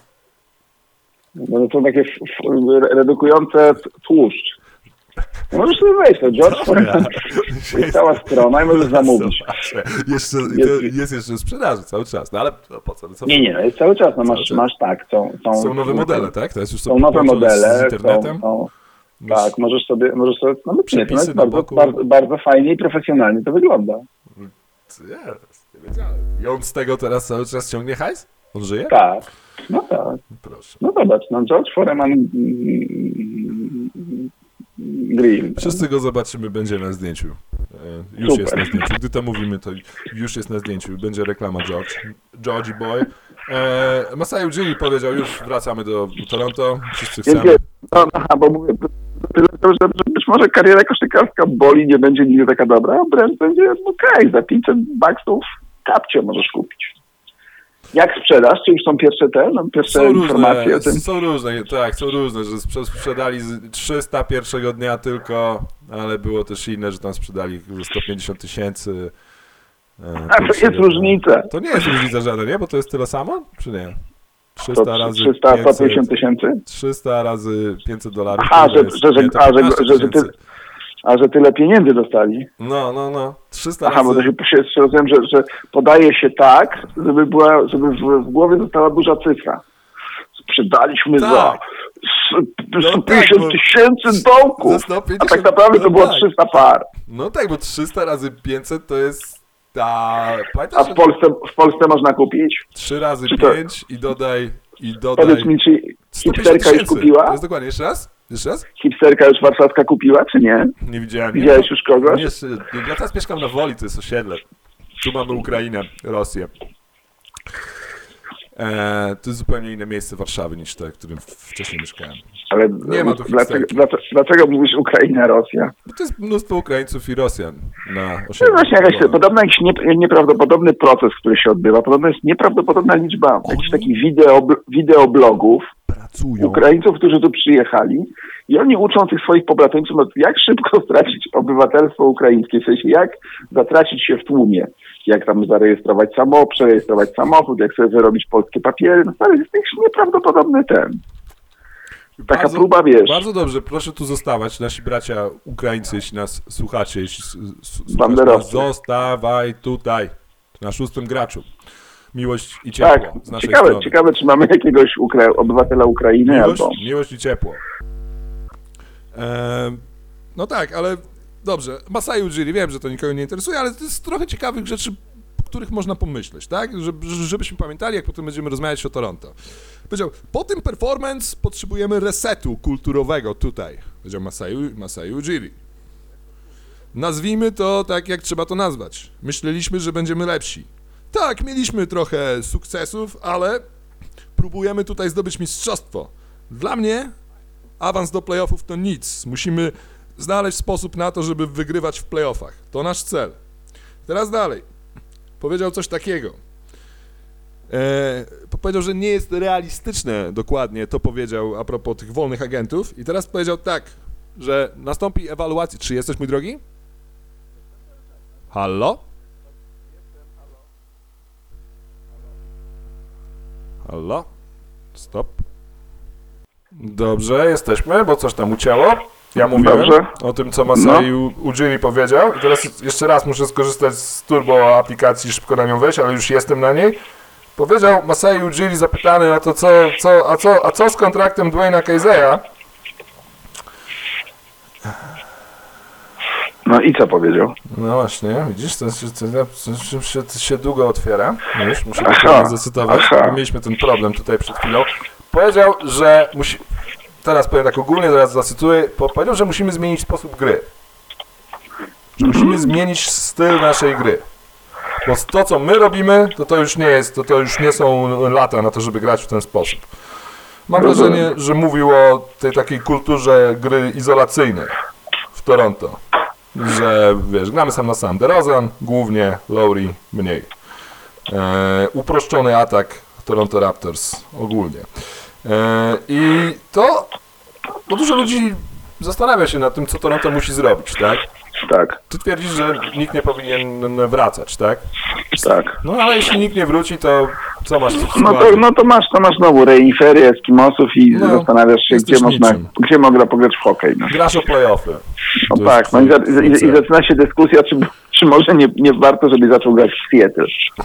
S3: No to takie f- f- redukujące t- tłuszcz. No możesz sobie wejść, to George Foreman. To jest cała strona i możesz zamówić.
S2: Zobaczę. Jeszcze,
S3: Jest-
S2: to jest jeszcze w sprzedaży cały czas, no ale to po co? No co?
S3: Nie, nie, no jest cały czas. No masz,
S2: Cały czas.
S3: masz tak, są, są,
S2: Są nowe modele, tak? To jest już
S3: Są nowe
S2: połączone
S3: modele.
S2: z internetem.
S3: Są, są,
S2: Masz-
S3: tak, możesz sobie, możesz sobie, no nie, to
S2: Przepisy
S3: jest
S2: na
S3: bardzo,
S2: boku.
S3: bardzo, bardzo fajnie i profesjonalnie to wygląda.
S2: Jest, nie wiedziałem. I on z tego teraz cały czas ciągnie hajs? On żyje?
S3: Tak, no tak.
S2: Proszę.
S3: No zobacz, no George Foreman mm, Grill.
S2: Wszyscy go zobaczymy, będzie na zdjęciu. E, Już
S3: Super.
S2: jest na zdjęciu. Gdy to mówimy, to już jest na zdjęciu. Będzie reklama George. Georgie Boy. E, Masai Ujiri powiedział, już wracamy do Toronto. Wszyscy
S3: Więc
S2: chcemy.
S3: no, aha, bo mówię, tyle, że, że być może kariera koszykarska boli, nie będzie nigdy taka dobra, a wręcz będzie okej, za pięćset baksów kapcie możesz kupić. Jak sprzedaż? Czy już są pierwsze te, no, pierwsze
S2: Są
S3: informacje
S2: różne,
S3: o tym?
S2: są różne, tak, są różne, że sprze- sprzedali z trzysta pierwszego dnia tylko, ale było też inne, że tam sprzedali za sto pięćdziesiąt tysięcy. e,
S3: A to
S2: pierwszego
S3: jest różnica.
S2: dnia. To nie jest różnica żadna, nie? Bo to jest tyle samo, czy nie?
S3: To
S2: trzysta razy
S3: trzysta, sto pięćdziesiąt
S2: pięćset,
S3: tysięcy?
S2: trzysta razy pięćset dolarów.
S3: Aha,
S2: to
S3: że,
S2: jest,
S3: że, że,
S2: nie, to
S3: a, że,
S2: piętnaście
S3: że, że, ty,
S2: tysięcy.
S3: a że tyle pieniędzy dostali.
S2: No, no, no. trzysta
S3: Aha, bo to
S2: razy.
S3: się, się rozumiem, że, że podaje się tak, żeby była, żeby w, w głowie została duża cyfra. Sprzedaliśmy
S2: Tak.
S3: za
S2: No
S3: sto
S2: tak,
S3: pięćdziesiąt
S2: bo-
S3: tysięcy dołków,
S2: za sto
S3: a
S2: pięćdziesiąt
S3: tak naprawdę to
S2: no
S3: było
S2: tak.
S3: trzysta par.
S2: No tak, bo trzysta razy pięćset to jest ta...
S3: A
S2: Pamiętasz,
S3: w
S2: że
S3: Polsce, w Polsce można kupić?
S2: trzy razy
S3: Czy to-
S2: pięć i dodaj... I dodaj...
S3: Powiedz mi, czy
S2: sto pięćdziesiąt
S3: hipsterka już
S2: tysięcy. To
S3: kupiła?
S2: jest dokładnie. Jeszcze raz? Jeszcze raz?
S3: Hipsterka już warszawska kupiła, czy nie?
S2: Nie widziałem. Nie,
S3: Widziałeś już kogoś?
S2: Nie, jeszcze, nie, ja teraz mieszkam na Woli, to jest osiedle. Tu mamy Ukrainę, Rosję. E, to jest zupełnie inne miejsce Warszawy niż to, w którym wcześniej mieszkałem.
S3: Ale
S2: Nie ma tu
S3: dlaczego,
S2: hipsterki.
S3: dlaczego, dlaczego mówisz Ukraina, Rosja?
S2: Bo to jest mnóstwo Ukraińców i Rosjan na
S3: To
S2: osiedlu.
S3: jest właśnie jakaś
S2: No.
S3: podobna, jakiś nie, nieprawdopodobny proces, który się odbywa. Podobno jest nieprawdopodobna liczba jakichś takich wideo, wideoblogów
S2: Pracują.
S3: Ukraińców, którzy tu przyjechali i oni uczą tych swoich pobratońców, no, jak szybko stracić obywatelstwo ukraińskie, w sensie jak zatracić się w tłumie, jak tam zarejestrować samochód, przerejestrować samochód, jak sobie wyrobić polskie papiery. No ale jest jakiś nieprawdopodobny ten. Taka
S2: Bardzo-
S3: próba, wiesz.
S2: Bardzo dobrze, proszę tu zostawać, nasi bracia Ukraińcy, jeśli nas słuchacie, jeśli s- s- słuchasz nas,
S3: Banderowcy.
S2: zostawaj tutaj, na szóstym graczu. Miłość i ciepło
S3: Tak,
S2: z naszej
S3: ciekawe,
S2: strony.
S3: ciekawe, czy mamy jakiegoś Ukra- obywatela Ukrainy
S2: Miłość,
S3: albo...
S2: miłość i ciepło. Ehm, no tak, ale dobrze. Masai Ujiri, wiem, że to nikogo nie interesuje, ale to jest trochę ciekawych rzeczy, o których można pomyśleć, tak? Żeby, żebyśmy pamiętali, jak potem będziemy rozmawiać o Toronto. Powiedział, po tym performance potrzebujemy resetu kulturowego tutaj, powiedział Masai, Masai Ujiri. Nazwijmy to tak, jak trzeba to nazwać. Myśleliśmy, że będziemy lepsi. Tak, mieliśmy trochę sukcesów, ale próbujemy tutaj zdobyć mistrzostwo. Dla mnie awans do playoffów to nic. Musimy znaleźć sposób na to, żeby wygrywać w playoffach. To nasz cel. Teraz dalej. Powiedział coś takiego. E, powiedział, że nie jest realistyczne dokładnie, to powiedział a propos tych wolnych agentów. I teraz powiedział tak, że nastąpi ewaluacja. Czy jesteś, mój drogi? Halo? Halo? Stop. Dobrze, jesteśmy, bo coś tam ucięło. Ja mówiłem
S3: Dobrze.
S2: o tym, co Masai no. Ujiri powiedział. I teraz jeszcze raz muszę skorzystać z turbo aplikacji, szybko na nią wejść, ale już jestem na niej. Powiedział Masai Ujiri zapytany o to, co, co, a, co, a co z kontraktem Dwayna Caseya?
S3: No i co powiedział?
S2: No właśnie, widzisz, to, to, to, to się, to się długo otwiera. Już muszę
S3: Aha,
S2: to zacytować.
S3: aha.
S2: Mieliśmy ten problem tutaj przed chwilą. Powiedział, że musi... Teraz powiem tak ogólnie, zaraz zacytuję. Powiedział, że musimy zmienić sposób gry. Że musimy zmienić styl naszej gry. Bo to, co my robimy, to to już nie jest, to to już nie są lata na to, żeby grać w ten sposób. Mam wrażenie, że mówił o tej takiej kulturze gry izolacyjnej w Toronto. Że, wiesz, gramy sam na sam. DeRozan głównie, Lowry mniej. E, uproszczony atak Toronto Raptors ogólnie. E, I to, bo dużo ludzi zastanawia się nad tym, co Toronto musi zrobić, tak?
S3: Tak,
S2: Ty twierdzisz, że nikt nie powinien wracać, tak?
S3: tak.
S2: No ale jeśli nikt nie wróci, to co masz w
S3: No to,
S2: składzie?
S3: no to masz, to masz znowu reinferię Eskimosów i
S2: No,
S3: zastanawiasz się,
S2: jesteś
S3: gdzie można,
S2: niczym.
S3: gdzie mogę pograć w hokej. No,
S2: Grasz o play-offy.
S3: no
S2: To
S3: tak,
S2: jest
S3: no i, za,
S2: twój
S3: i, i
S2: cel.
S3: zaczyna się dyskusja, czy, czy może nie, nie warto, żeby zaczął grać w Seattle.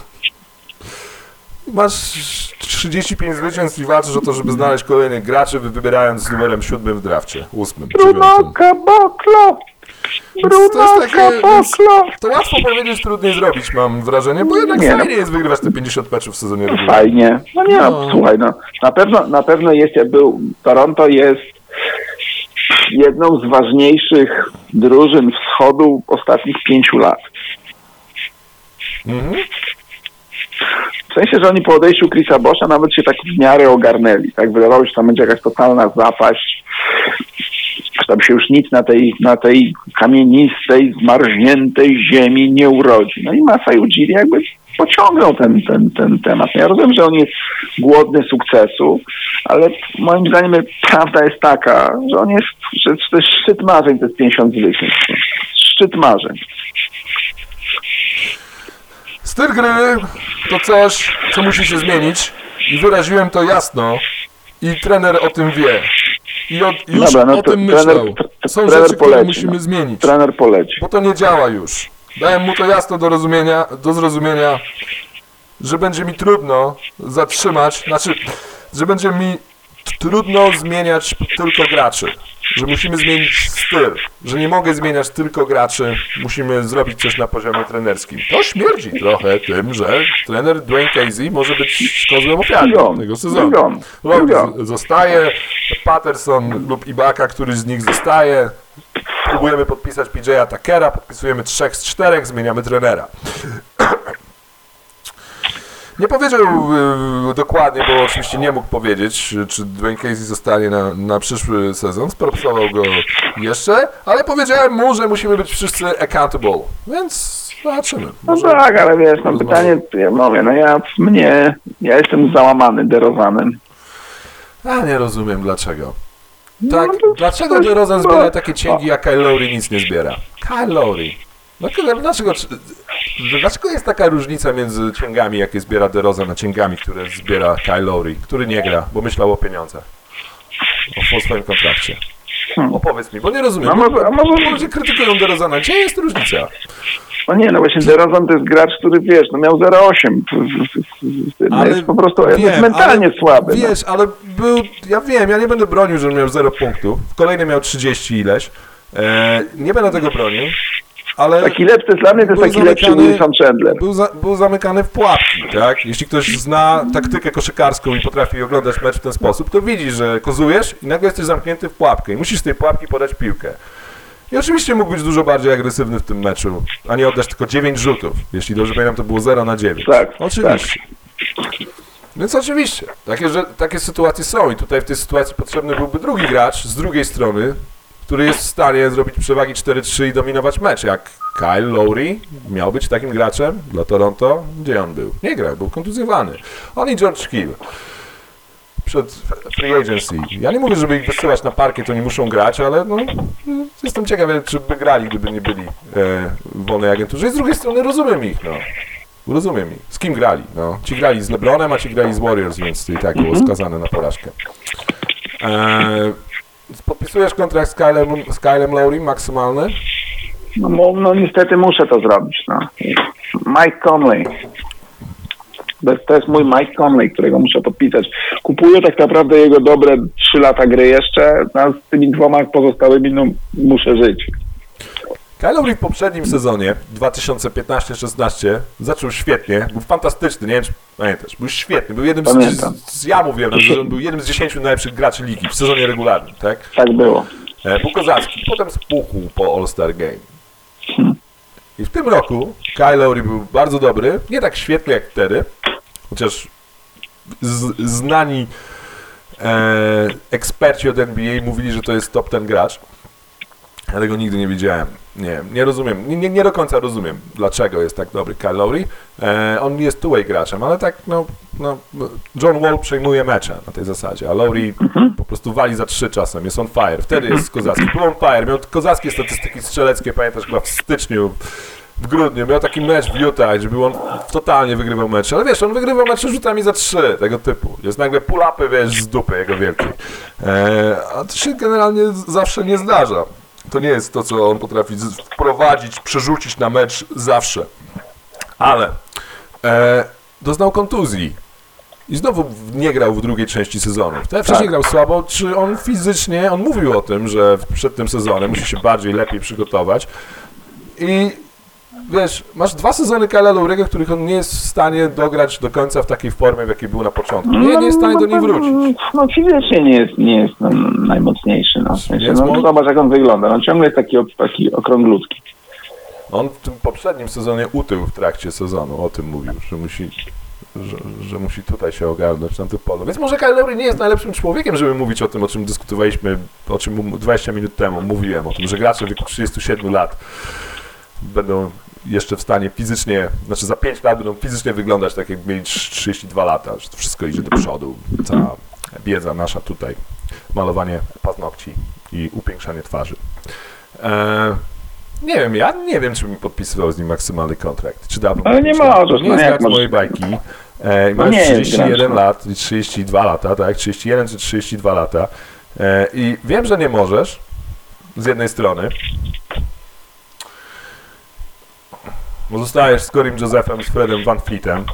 S2: Masz trzydzieści pięć zwycięstw i walczysz o to, żeby znaleźć kolejnych graczy, wybierając z numerem siódmym w drafcie, ósmym,
S3: Bruno
S2: dziewiątym.
S3: Caboclo!
S2: Więc
S3: Bruno
S2: to jest takie, więc
S3: Caboclo!
S2: to łatwo powiedzieć, trudniej zrobić, mam wrażenie, bo jednak
S3: Nie, no.
S2: fajnie jest wygrywać te pięćdziesiąt meczów w sezonie regularnym.
S3: Fajnie. No nie, no,
S2: No.
S3: słuchaj, no. Na pewno, na pewno jest, jak był, Toronto jest jedną z ważniejszych drużyn wschodu ostatnich pięciu lat.
S2: Mhm.
S3: W sensie, że oni po odejściu Chrisa Bosha nawet się tak w miarę ogarnęli. Tak wydawało się, że tam będzie jakaś totalna zapaść, że tam się już nic na tej, na tej kamienistej, zmarzniętej ziemi nie urodzi. No i Masai Ujiri jakby pociągnął ten, ten, ten temat. Ja rozumiem, że on jest głodny sukcesu, ale moim zdaniem prawda jest taka, że on jest, że to jest szczyt marzeń, to jest pięćdziesiąt zwycięstw. Szczyt marzeń.
S2: Styl gry to coś, co musi się zmienić i wyraziłem to jasno i trener o tym wie. I od, już
S3: Dobra, no
S2: o
S3: to
S2: tym
S3: trener-
S2: myślał.
S3: tre-
S2: Są
S3: trener
S2: rzeczy, które
S3: poleci,
S2: musimy
S3: no.
S2: zmienić,
S3: Trener poleci.
S2: bo to nie działa już. Dałem mu to jasno do rozumienia, do zrozumienia, że będzie mi trudno zatrzymać, znaczy, że będzie mi trudno zmieniać tylko graczy. Że musimy zmienić styl, że nie mogę zmieniać tylko graczy, musimy zrobić coś na poziomie trenerskim. To śmierdzi trochę tym, że trener Dwayne Casey może być kozłem ofiarnym
S3: Jon,
S2: tego sezonu.
S3: Jon,
S2: Lowry
S3: Jon.
S2: z- zostaje, Patterson lub Ibaka, któryś z nich zostaje. Próbujemy podpisać P J Tuckera, podpisujemy trzech z czterech, zmieniamy trenera. Nie powiedział y, dokładnie, bo oczywiście nie mógł powiedzieć, czy, czy Dwayne Casey zostanie na, na przyszły sezon. Spropsował go jeszcze, ale powiedziałem mu, że musimy być wszyscy accountable, więc zobaczymy.
S3: No
S2: Może-
S3: tak, ale wiesz, no
S2: rozmawiamy.
S3: pytanie, ja mówię, no ja mnie, ja jestem załamany DeRozanem.
S2: Ja nie rozumiem dlaczego. Tak,
S3: No to-
S2: dlaczego
S3: to-
S2: DeRozan
S3: no.
S2: zbiera takie cięgi, a Kyle Lowry nic nie zbiera? Kyle Lowry. Dlaczego, dlaczego, dlaczego jest taka różnica między cięgami, jakie zbiera DeRozan, a cięgami, które zbiera Kyle Lowry, który nie gra, bo myślał o pieniądzach, o, o swoim kontrakcie?
S3: Hmm.
S2: Opowiedz mi, bo nie rozumiem.
S3: A może- a może-
S2: Ludzie krytykują DeRozana. Gdzie jest różnica?
S3: No nie, no właśnie DeRozan to jest gracz, który wiesz, no miał zero osiem. w- w- w- w- No jest po prostu
S2: wiem,
S3: jest mentalnie
S2: ale,
S3: słaby. no.
S2: Wiesz, ale był, ja wiem, ja nie będę bronił, że on miał zero punktów. W kolejnym miał trzydzieści ileś. E, nie będę tego bronił, ale
S3: Taki lepszy, to jest dla mnie to jest
S2: był
S3: taki lepszy
S2: zamykany-
S3: Wilson Chandler.
S2: był, za, był zamykany w pułapki, tak? Jeśli ktoś zna taktykę koszykarską i potrafi oglądać mecz w ten sposób, to widzi, że kozujesz i nagle jesteś zamknięty w pułapkę i musisz z tej pułapki podać piłkę. I oczywiście mógł być dużo bardziej agresywny w tym meczu, a nie oddać tylko dziewięć rzutów. Jeśli dobrze pamiętam, to było zero na dziewięć.
S3: Tak,
S2: Oczywiście. Więc oczywiście, takie, że, takie sytuacje są i tutaj w tej sytuacji potrzebny byłby drugi gracz z drugiej strony, który jest w stanie zrobić przewagi cztery trzy i dominować mecz, jak Kyle Lowry miał być takim graczem dla Toronto. Gdzie on był? Nie grał, był kontuzjowany. On i George Hill przed free agency. Ja nie mówię, żeby ich wysyłać na parkiet, to nie muszą grać, ale no, jestem ciekaw, czy by grali, gdyby nie byli e, w wolnej agenturze. I z drugiej strony rozumiem ich, no. Rozumiem ich. Z kim grali? No. Ci grali z LeBronem, a ci grali z Warriors, więc i tak było skazane na porażkę. E, podpisujesz kontrakt z Kylem, z Kylem Lowry maksymalny?
S3: No, mo- no niestety muszę to zrobić. No. Mike Conley. To jest, to jest mój Mike Conley, którego muszę podpisać. Kupuję tak naprawdę jego dobre trzy lata gry jeszcze, a z tymi dwoma pozostałymi no, muszę żyć.
S2: Kyle Lowry w poprzednim sezonie, dwa tysiące piętnaście szesnaście, zaczął świetnie, był fantastyczny, nie wiem czy pamiętasz, był świetny, był jednym z, z, ja mówiłem, że on był jednym z dziesięciu najlepszych graczy ligi w sezonie regularnym, tak?
S3: Tak było.
S2: E, był kozacki, potem spuchł po All-Star Game. I w tym roku Kyle Lowry był bardzo dobry, nie tak świetny jak wtedy, chociaż z, znani e, eksperci od N B A mówili, że to jest top ten gracz. Ja tego nigdy nie widziałem. Nie, nie rozumiem, nie, nie do końca rozumiem, dlaczego jest tak dobry Kyle Lowry. E, on jest two-way graczem, ale tak, no, no, John Wall przejmuje mecze na tej zasadzie, a Lowry po prostu wali za trzy czasem, jest on fire. Wtedy jest kozacki, był on fire, miał kozackie statystyki strzeleckie, pamiętasz, chyba w styczniu, w grudniu, miał taki mecz w Utah, gdzie był on totalnie wygrywał mecze, ale wiesz, on wygrywał mecze rzutami za trzy, tego typu. Jest nagle pull-upy, wiesz, z dupy jego wielkiej. E, a to się generalnie zawsze nie zdarza. To nie jest to, co on potrafi wprowadzić, przerzucić na mecz zawsze. Ale e, doznał kontuzji i znowu nie grał w drugiej części sezonu. Wtedy wcześniej
S3: Tak.
S2: grał słabo. Czy on fizycznie, on mówił o tym, że przed tym sezonem musi się bardziej, lepiej przygotować. I wiesz, masz dwa sezony Kyle'a Lowry'ego, których on nie jest w stanie dograć do końca w takiej formie, w jakiej był na początku. Nie, nie jest w stanie do niej wrócić.
S3: No fizycznie nie jest, nie jest no, najmocniejszy. No. W sensie,
S2: Więc
S3: no,
S2: mo-
S3: zobacz jak on wygląda. No, ciągle jest taki, taki okrąglutki.
S2: On w tym poprzednim sezonie utył w trakcie sezonu, o tym mówił, że musi, że, że musi tutaj się ogarnąć na tym polu. Więc może Kyle Lowry nie jest najlepszym człowiekiem, żeby mówić o tym, o czym dyskutowaliśmy, o czym dwadzieścia minut temu mówiłem, o tym, że gracze w wieku trzydziestu siedmiu lat będą jeszcze w stanie fizycznie, znaczy za pięć lat będą fizycznie wyglądać tak, jak mieli trzydzieści dwa lata, że to wszystko idzie do przodu, cała wiedza nasza tutaj, malowanie paznokci i upiększanie twarzy. Eee, nie wiem, ja nie wiem, czy bym podpisywał z nim maksymalny kontrakt, czy dałbym.
S3: Ale nie
S2: podpisać.
S3: możesz,
S2: To nie
S3: no
S2: jest
S3: jak
S2: jak z
S3: możesz?
S2: mojej bajki. Eee,
S3: No
S2: ma
S3: nie jest
S2: trzydzieści jeden
S3: gracz, no.
S2: lat i trzydzieści dwa lata, tak, trzydzieści jeden czy trzydzieści dwa lata. Eee, I wiem, że nie możesz, z jednej strony, bo zostajesz z Corym Josephem, z Fredem Van Fleetem.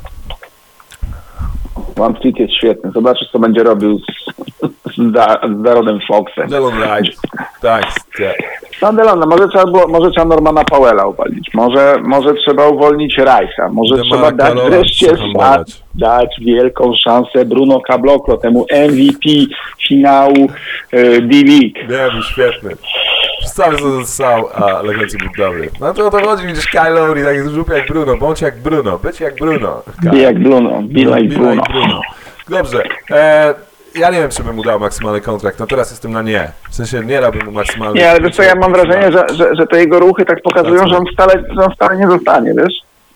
S3: One Fleet jest świetny. Zobaczysz, co będzie robił z, z, da, z Daronem Foxem.
S2: Delon Wright, tak, tak.
S3: No Delona, może trzeba było, może trzeba Normana Powella uwalić. Może, może trzeba uwolnić Rice'a. Może
S2: Demara
S3: trzeba dać
S2: Carola
S3: wreszcie
S2: przehandlować.
S3: dać wielką szansę Bruno Caboclo, temu M V P finału y, D-League.
S2: Nie, był świetny. Przez cały sezon ssał, a Legencji był dobry. No to o to chodzi, widzisz, Kyle Lowry, tak zrób jak Bruno, bądź jak Bruno, być jak Bruno.
S3: Be jak Bruno, be like Bruno.
S2: Bruno. Dobrze, e, ja nie wiem, czy bym mu dał maksymalny kontrakt, no teraz jestem na nie. W sensie nie dałbym mu maksymalny.
S3: Nie, ale wiesz co, ja mam wrażenie, że, że, że te jego ruchy tak pokazują, że on wcale, że on wcale nie zostanie, wiesz?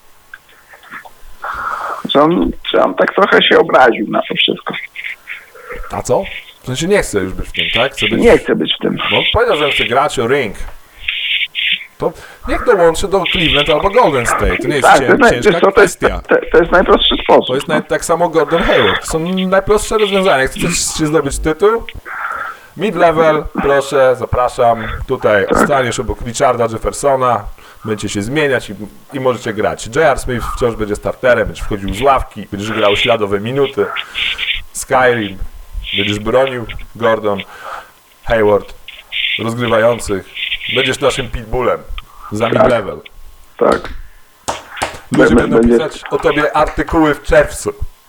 S3: Że on, że on tak trochę się obraził na to wszystko.
S2: A co? W sensie nie chce już być w tym, tak? Chce być...
S3: Nie chce być w tym.
S2: No powiedział, że chce grać o ring. To niech dołączy do Cleveland albo Golden State. To nie jest
S3: Tak,
S2: cię,
S3: to jest, naj,
S2: ciężka
S3: wiesz co, to, jest,
S2: kwestia.
S3: to, to jest najprostszy sposób.
S2: To jest naj, tak samo Gordon Hayward. To są najprostsze rozwiązania. Jak chcesz się zdobyć tytuł, mid-level, proszę, zapraszam. Tutaj staniesz obok Richarda Jeffersona, będziecie się zmieniać i, i możecie grać. J R. Smith wciąż będzie starterem, będziesz wchodził z ławki, będziesz grał śladowe minuty. Skyrim, będziesz bronił Gordon, Hayward, rozgrywających. Będziesz naszym pitbullem za mid-level.
S3: Tak.
S2: Ludzie
S3: Będę-
S2: będą
S3: będzie-
S2: pisać o tobie artykuły w czerwcu.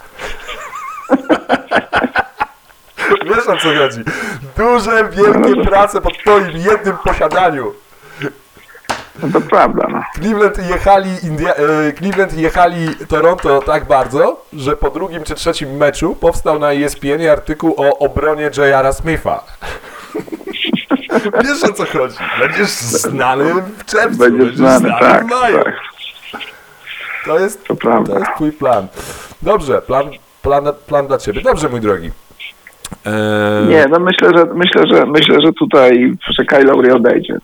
S2: Wiesz, o co chodzi? Duże, wielkie prace pod twoim jednym posiadaniu.
S3: No to prawda, no.
S2: Cleveland jechali, India, e, Cleveland jechali Toronto tak bardzo, że po drugim czy trzecim meczu powstał na E S P N artykuł o obronie J R. Smitha. Wiesz, o co chodzi? Będziesz znany w czerwcu,
S3: Będziesz
S2: będziesz
S3: znany,
S2: znany
S3: tak,
S2: w maju.
S3: tak.
S2: To jest,
S3: To prawda.
S2: to jest twój plan. Dobrze, plan, plan, plan dla ciebie. Dobrze, mój drogi. Eee,
S3: Nie, no myślę, że myślę, że myślę, że tutaj że Kyle Lowry odejdzie.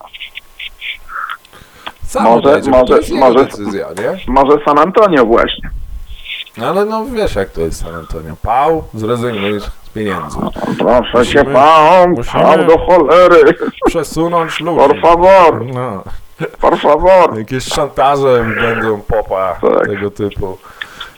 S2: sam
S3: może-
S2: odejdzie, bo to
S3: może-
S2: jest jego
S3: może-
S2: decyzja, nie?
S3: Może San Antonio właśnie.
S2: No ale no wiesz, jak to jest San Antonio. Pał, zrezygnuj z pieniędzy.
S3: Proszę cię
S2: Musimy-
S3: pan,
S2: musimy-
S3: pan do cholery.
S2: Przesunąć ludzi.
S3: Por favor,
S2: No,
S3: por favor.
S2: jakieś szantaże będą popa
S3: Tak.
S2: tego typu.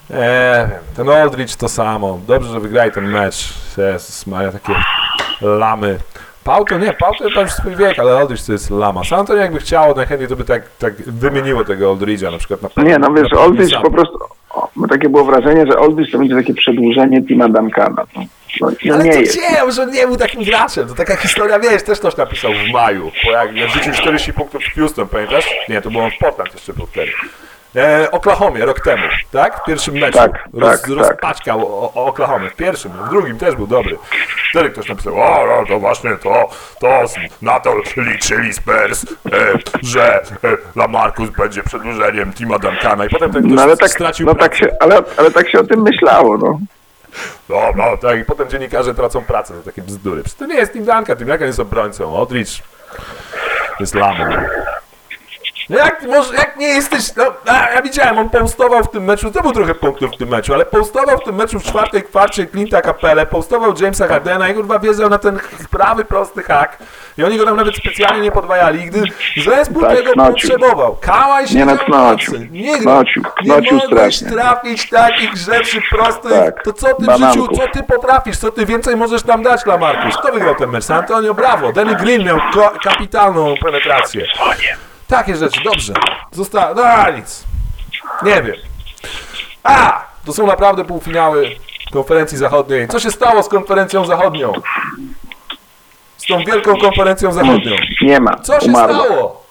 S2: Nie wiem, ten Aldridge to samo. Dobrze, że wygrali ten mecz. Jezus Maria, takie lamy. Pauto, nie, Pauto to już swój wiek, ale Aldridge to jest lama. San Antonio jakby chciało, najchętniej to by tak, tak wymieniło tego Aldridge'a na przykład na
S3: No nie, no wiesz,
S2: na
S3: Aldridge po prostu, o, bo takie było wrażenie, że Aldridge to będzie takie przedłużenie Tima Duncana. No, no, no
S2: Ale
S3: nie
S2: to
S3: jest.
S2: gdzie? Że nie był takim graczem. To taka historia, wiesz, też ktoś napisał w maju. Bo jak jak rzucił czterdzieści punktów w Houston, pamiętasz? Nie, to było w Portland jeszcze był wtedy. E, Oklahomie rok temu, tak? W pierwszym meczu
S3: Tak,
S2: roz,
S3: tak,
S2: rozpaćkał o, o Oklahomę. W pierwszym, w drugim też był dobry. Wtedy ktoś napisał, o, no, to właśnie to, to na to liczyli Spurs, e, że e, Lamarcus będzie przedłużeniem Tima Duncana i potem ten ktoś
S3: No ale tak,
S2: stracił
S3: no
S2: pracę.
S3: tak się, ale, ale tak się o tym myślało, no.
S2: No, no, tak, i potem dziennikarze tracą pracę, to takie bzdury. Przecież to nie jest Tim Duncan, Tim Duncan jest obrońcą, Aldridge jest lamą. No jak, może, jak nie jesteś, no, a, ja widziałem, on postował w tym meczu, to był trochę punktów w tym meczu, ale postował w tym meczu w czwartej kwarcie Clint'a Capellę, postował Jamesa Hardena i kurwa wiedział na ten prawy, prosty hak i oni go tam nawet specjalnie nie podwajali, gdy zespół
S3: Tak,
S2: tego
S3: knocił.
S2: potrzebował. Kałaj się
S3: Nie, no,
S2: na
S3: knocił.
S2: pracy. Nie,
S3: Knocił,
S2: nie
S3: knocił
S2: mogłeś
S3: strasznie.
S2: trafić takich rzeczy prostych,
S3: Tak,
S2: to co ty w
S3: bananków.
S2: życiu, co ty potrafisz, co ty więcej możesz tam dać, Lamarcus? Kto wygrał ten mecz? San Antonio, brawo, Danny Green miał ko- kapitalną penetrację. Takie rzeczy, dobrze. Zosta... No nic. Nie wiem. A! To są naprawdę półfinały konferencji zachodniej. Co się stało z konferencją zachodnią? Z tą wielką konferencją zachodnią.
S3: Nie ma,
S2: Co się
S3: umarło.
S2: stało?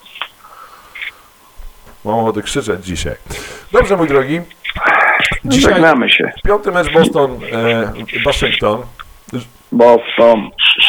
S2: Mam ochotę krzyczeć dzisiaj. Dobrze, mój drogi. Dzisiaj
S3: Żegnamy się.
S2: piąty mecz Boston, e, Waszyngton.
S3: Boston.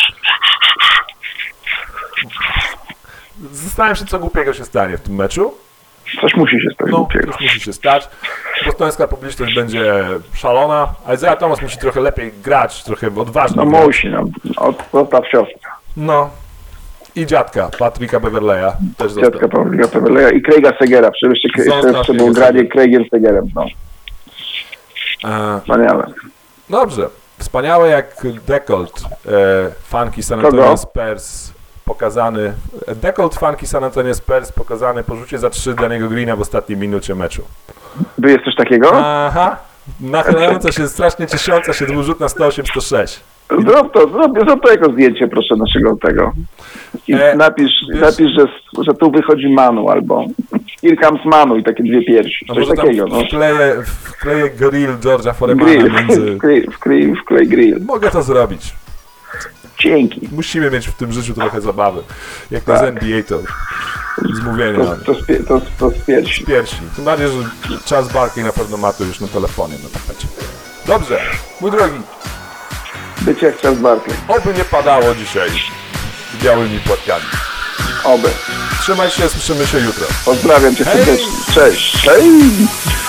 S2: Zastanawiam się, co głupiego się stanie w tym meczu.
S3: Coś musi się stać
S2: No,
S3: głupiego.
S2: coś musi się stać. Bostońska publiczność będzie szalona, a Isaiah Thomas musi trochę lepiej grać, trochę odważniej
S3: No
S2: grać.
S3: musi, no. Od, zostaw siostrę.
S2: No. I dziadka, Patricka Beverleya też został.
S3: Dziadka Pawlika Pawleja i Craiga Segera. Przecież
S2: Zostaw
S3: jeszcze, jeszcze było
S2: Craiga
S3: granie
S2: Segera.
S3: Craigiem Segerem. No,
S2: E,
S3: wspaniale.
S2: dobrze. Wspaniałe jak dekolt e, funky San
S3: Kogo?
S2: Antonio Spurs pokazany. Dekolt funky San Antonio Spurs pokazany po rzucie za trzy Danny'ego Greena w ostatniej minucie meczu.
S3: By jest coś takiego?
S2: Aha. Nachylająca się, strasznie ciesząca się dwurzut na sto osiem sto sześć.
S3: Zrób to, zrób, zrób to jako zdjęcie, proszę, naszego tego. I
S2: E,
S3: napisz,
S2: wiesz-
S3: napisz że, że tu wychodzi Manu albo Here comes Manu i takie dwie piersi.
S2: A
S3: Coś
S2: może tam
S3: takiego, no.
S2: wkleję, wkleję grill George'a Foremana
S3: Grill,
S2: między...
S3: wklej, wklej, wklej grill.
S2: Mogę to zrobić.
S3: Dzięki.
S2: Musimy mieć w tym życiu trochę zabawy. Jak na z N B A to zmówienie
S3: To,
S2: mamy.
S3: to, spie, to, to z piersi.
S2: Piersi. Tym bardziej, że Charles Barkley na pewno ma to już na telefonie na tapecie. Dobrze, mój drogi,
S3: Bycie jak Charles Barkley.
S2: oby nie padało dzisiaj białymi płatkami.
S3: Oby.
S2: Trzymaj się, słyszymy się jutro.
S3: Pozdrawiam cię
S2: Hej!
S3: serdecznie. Cześć. Cześć.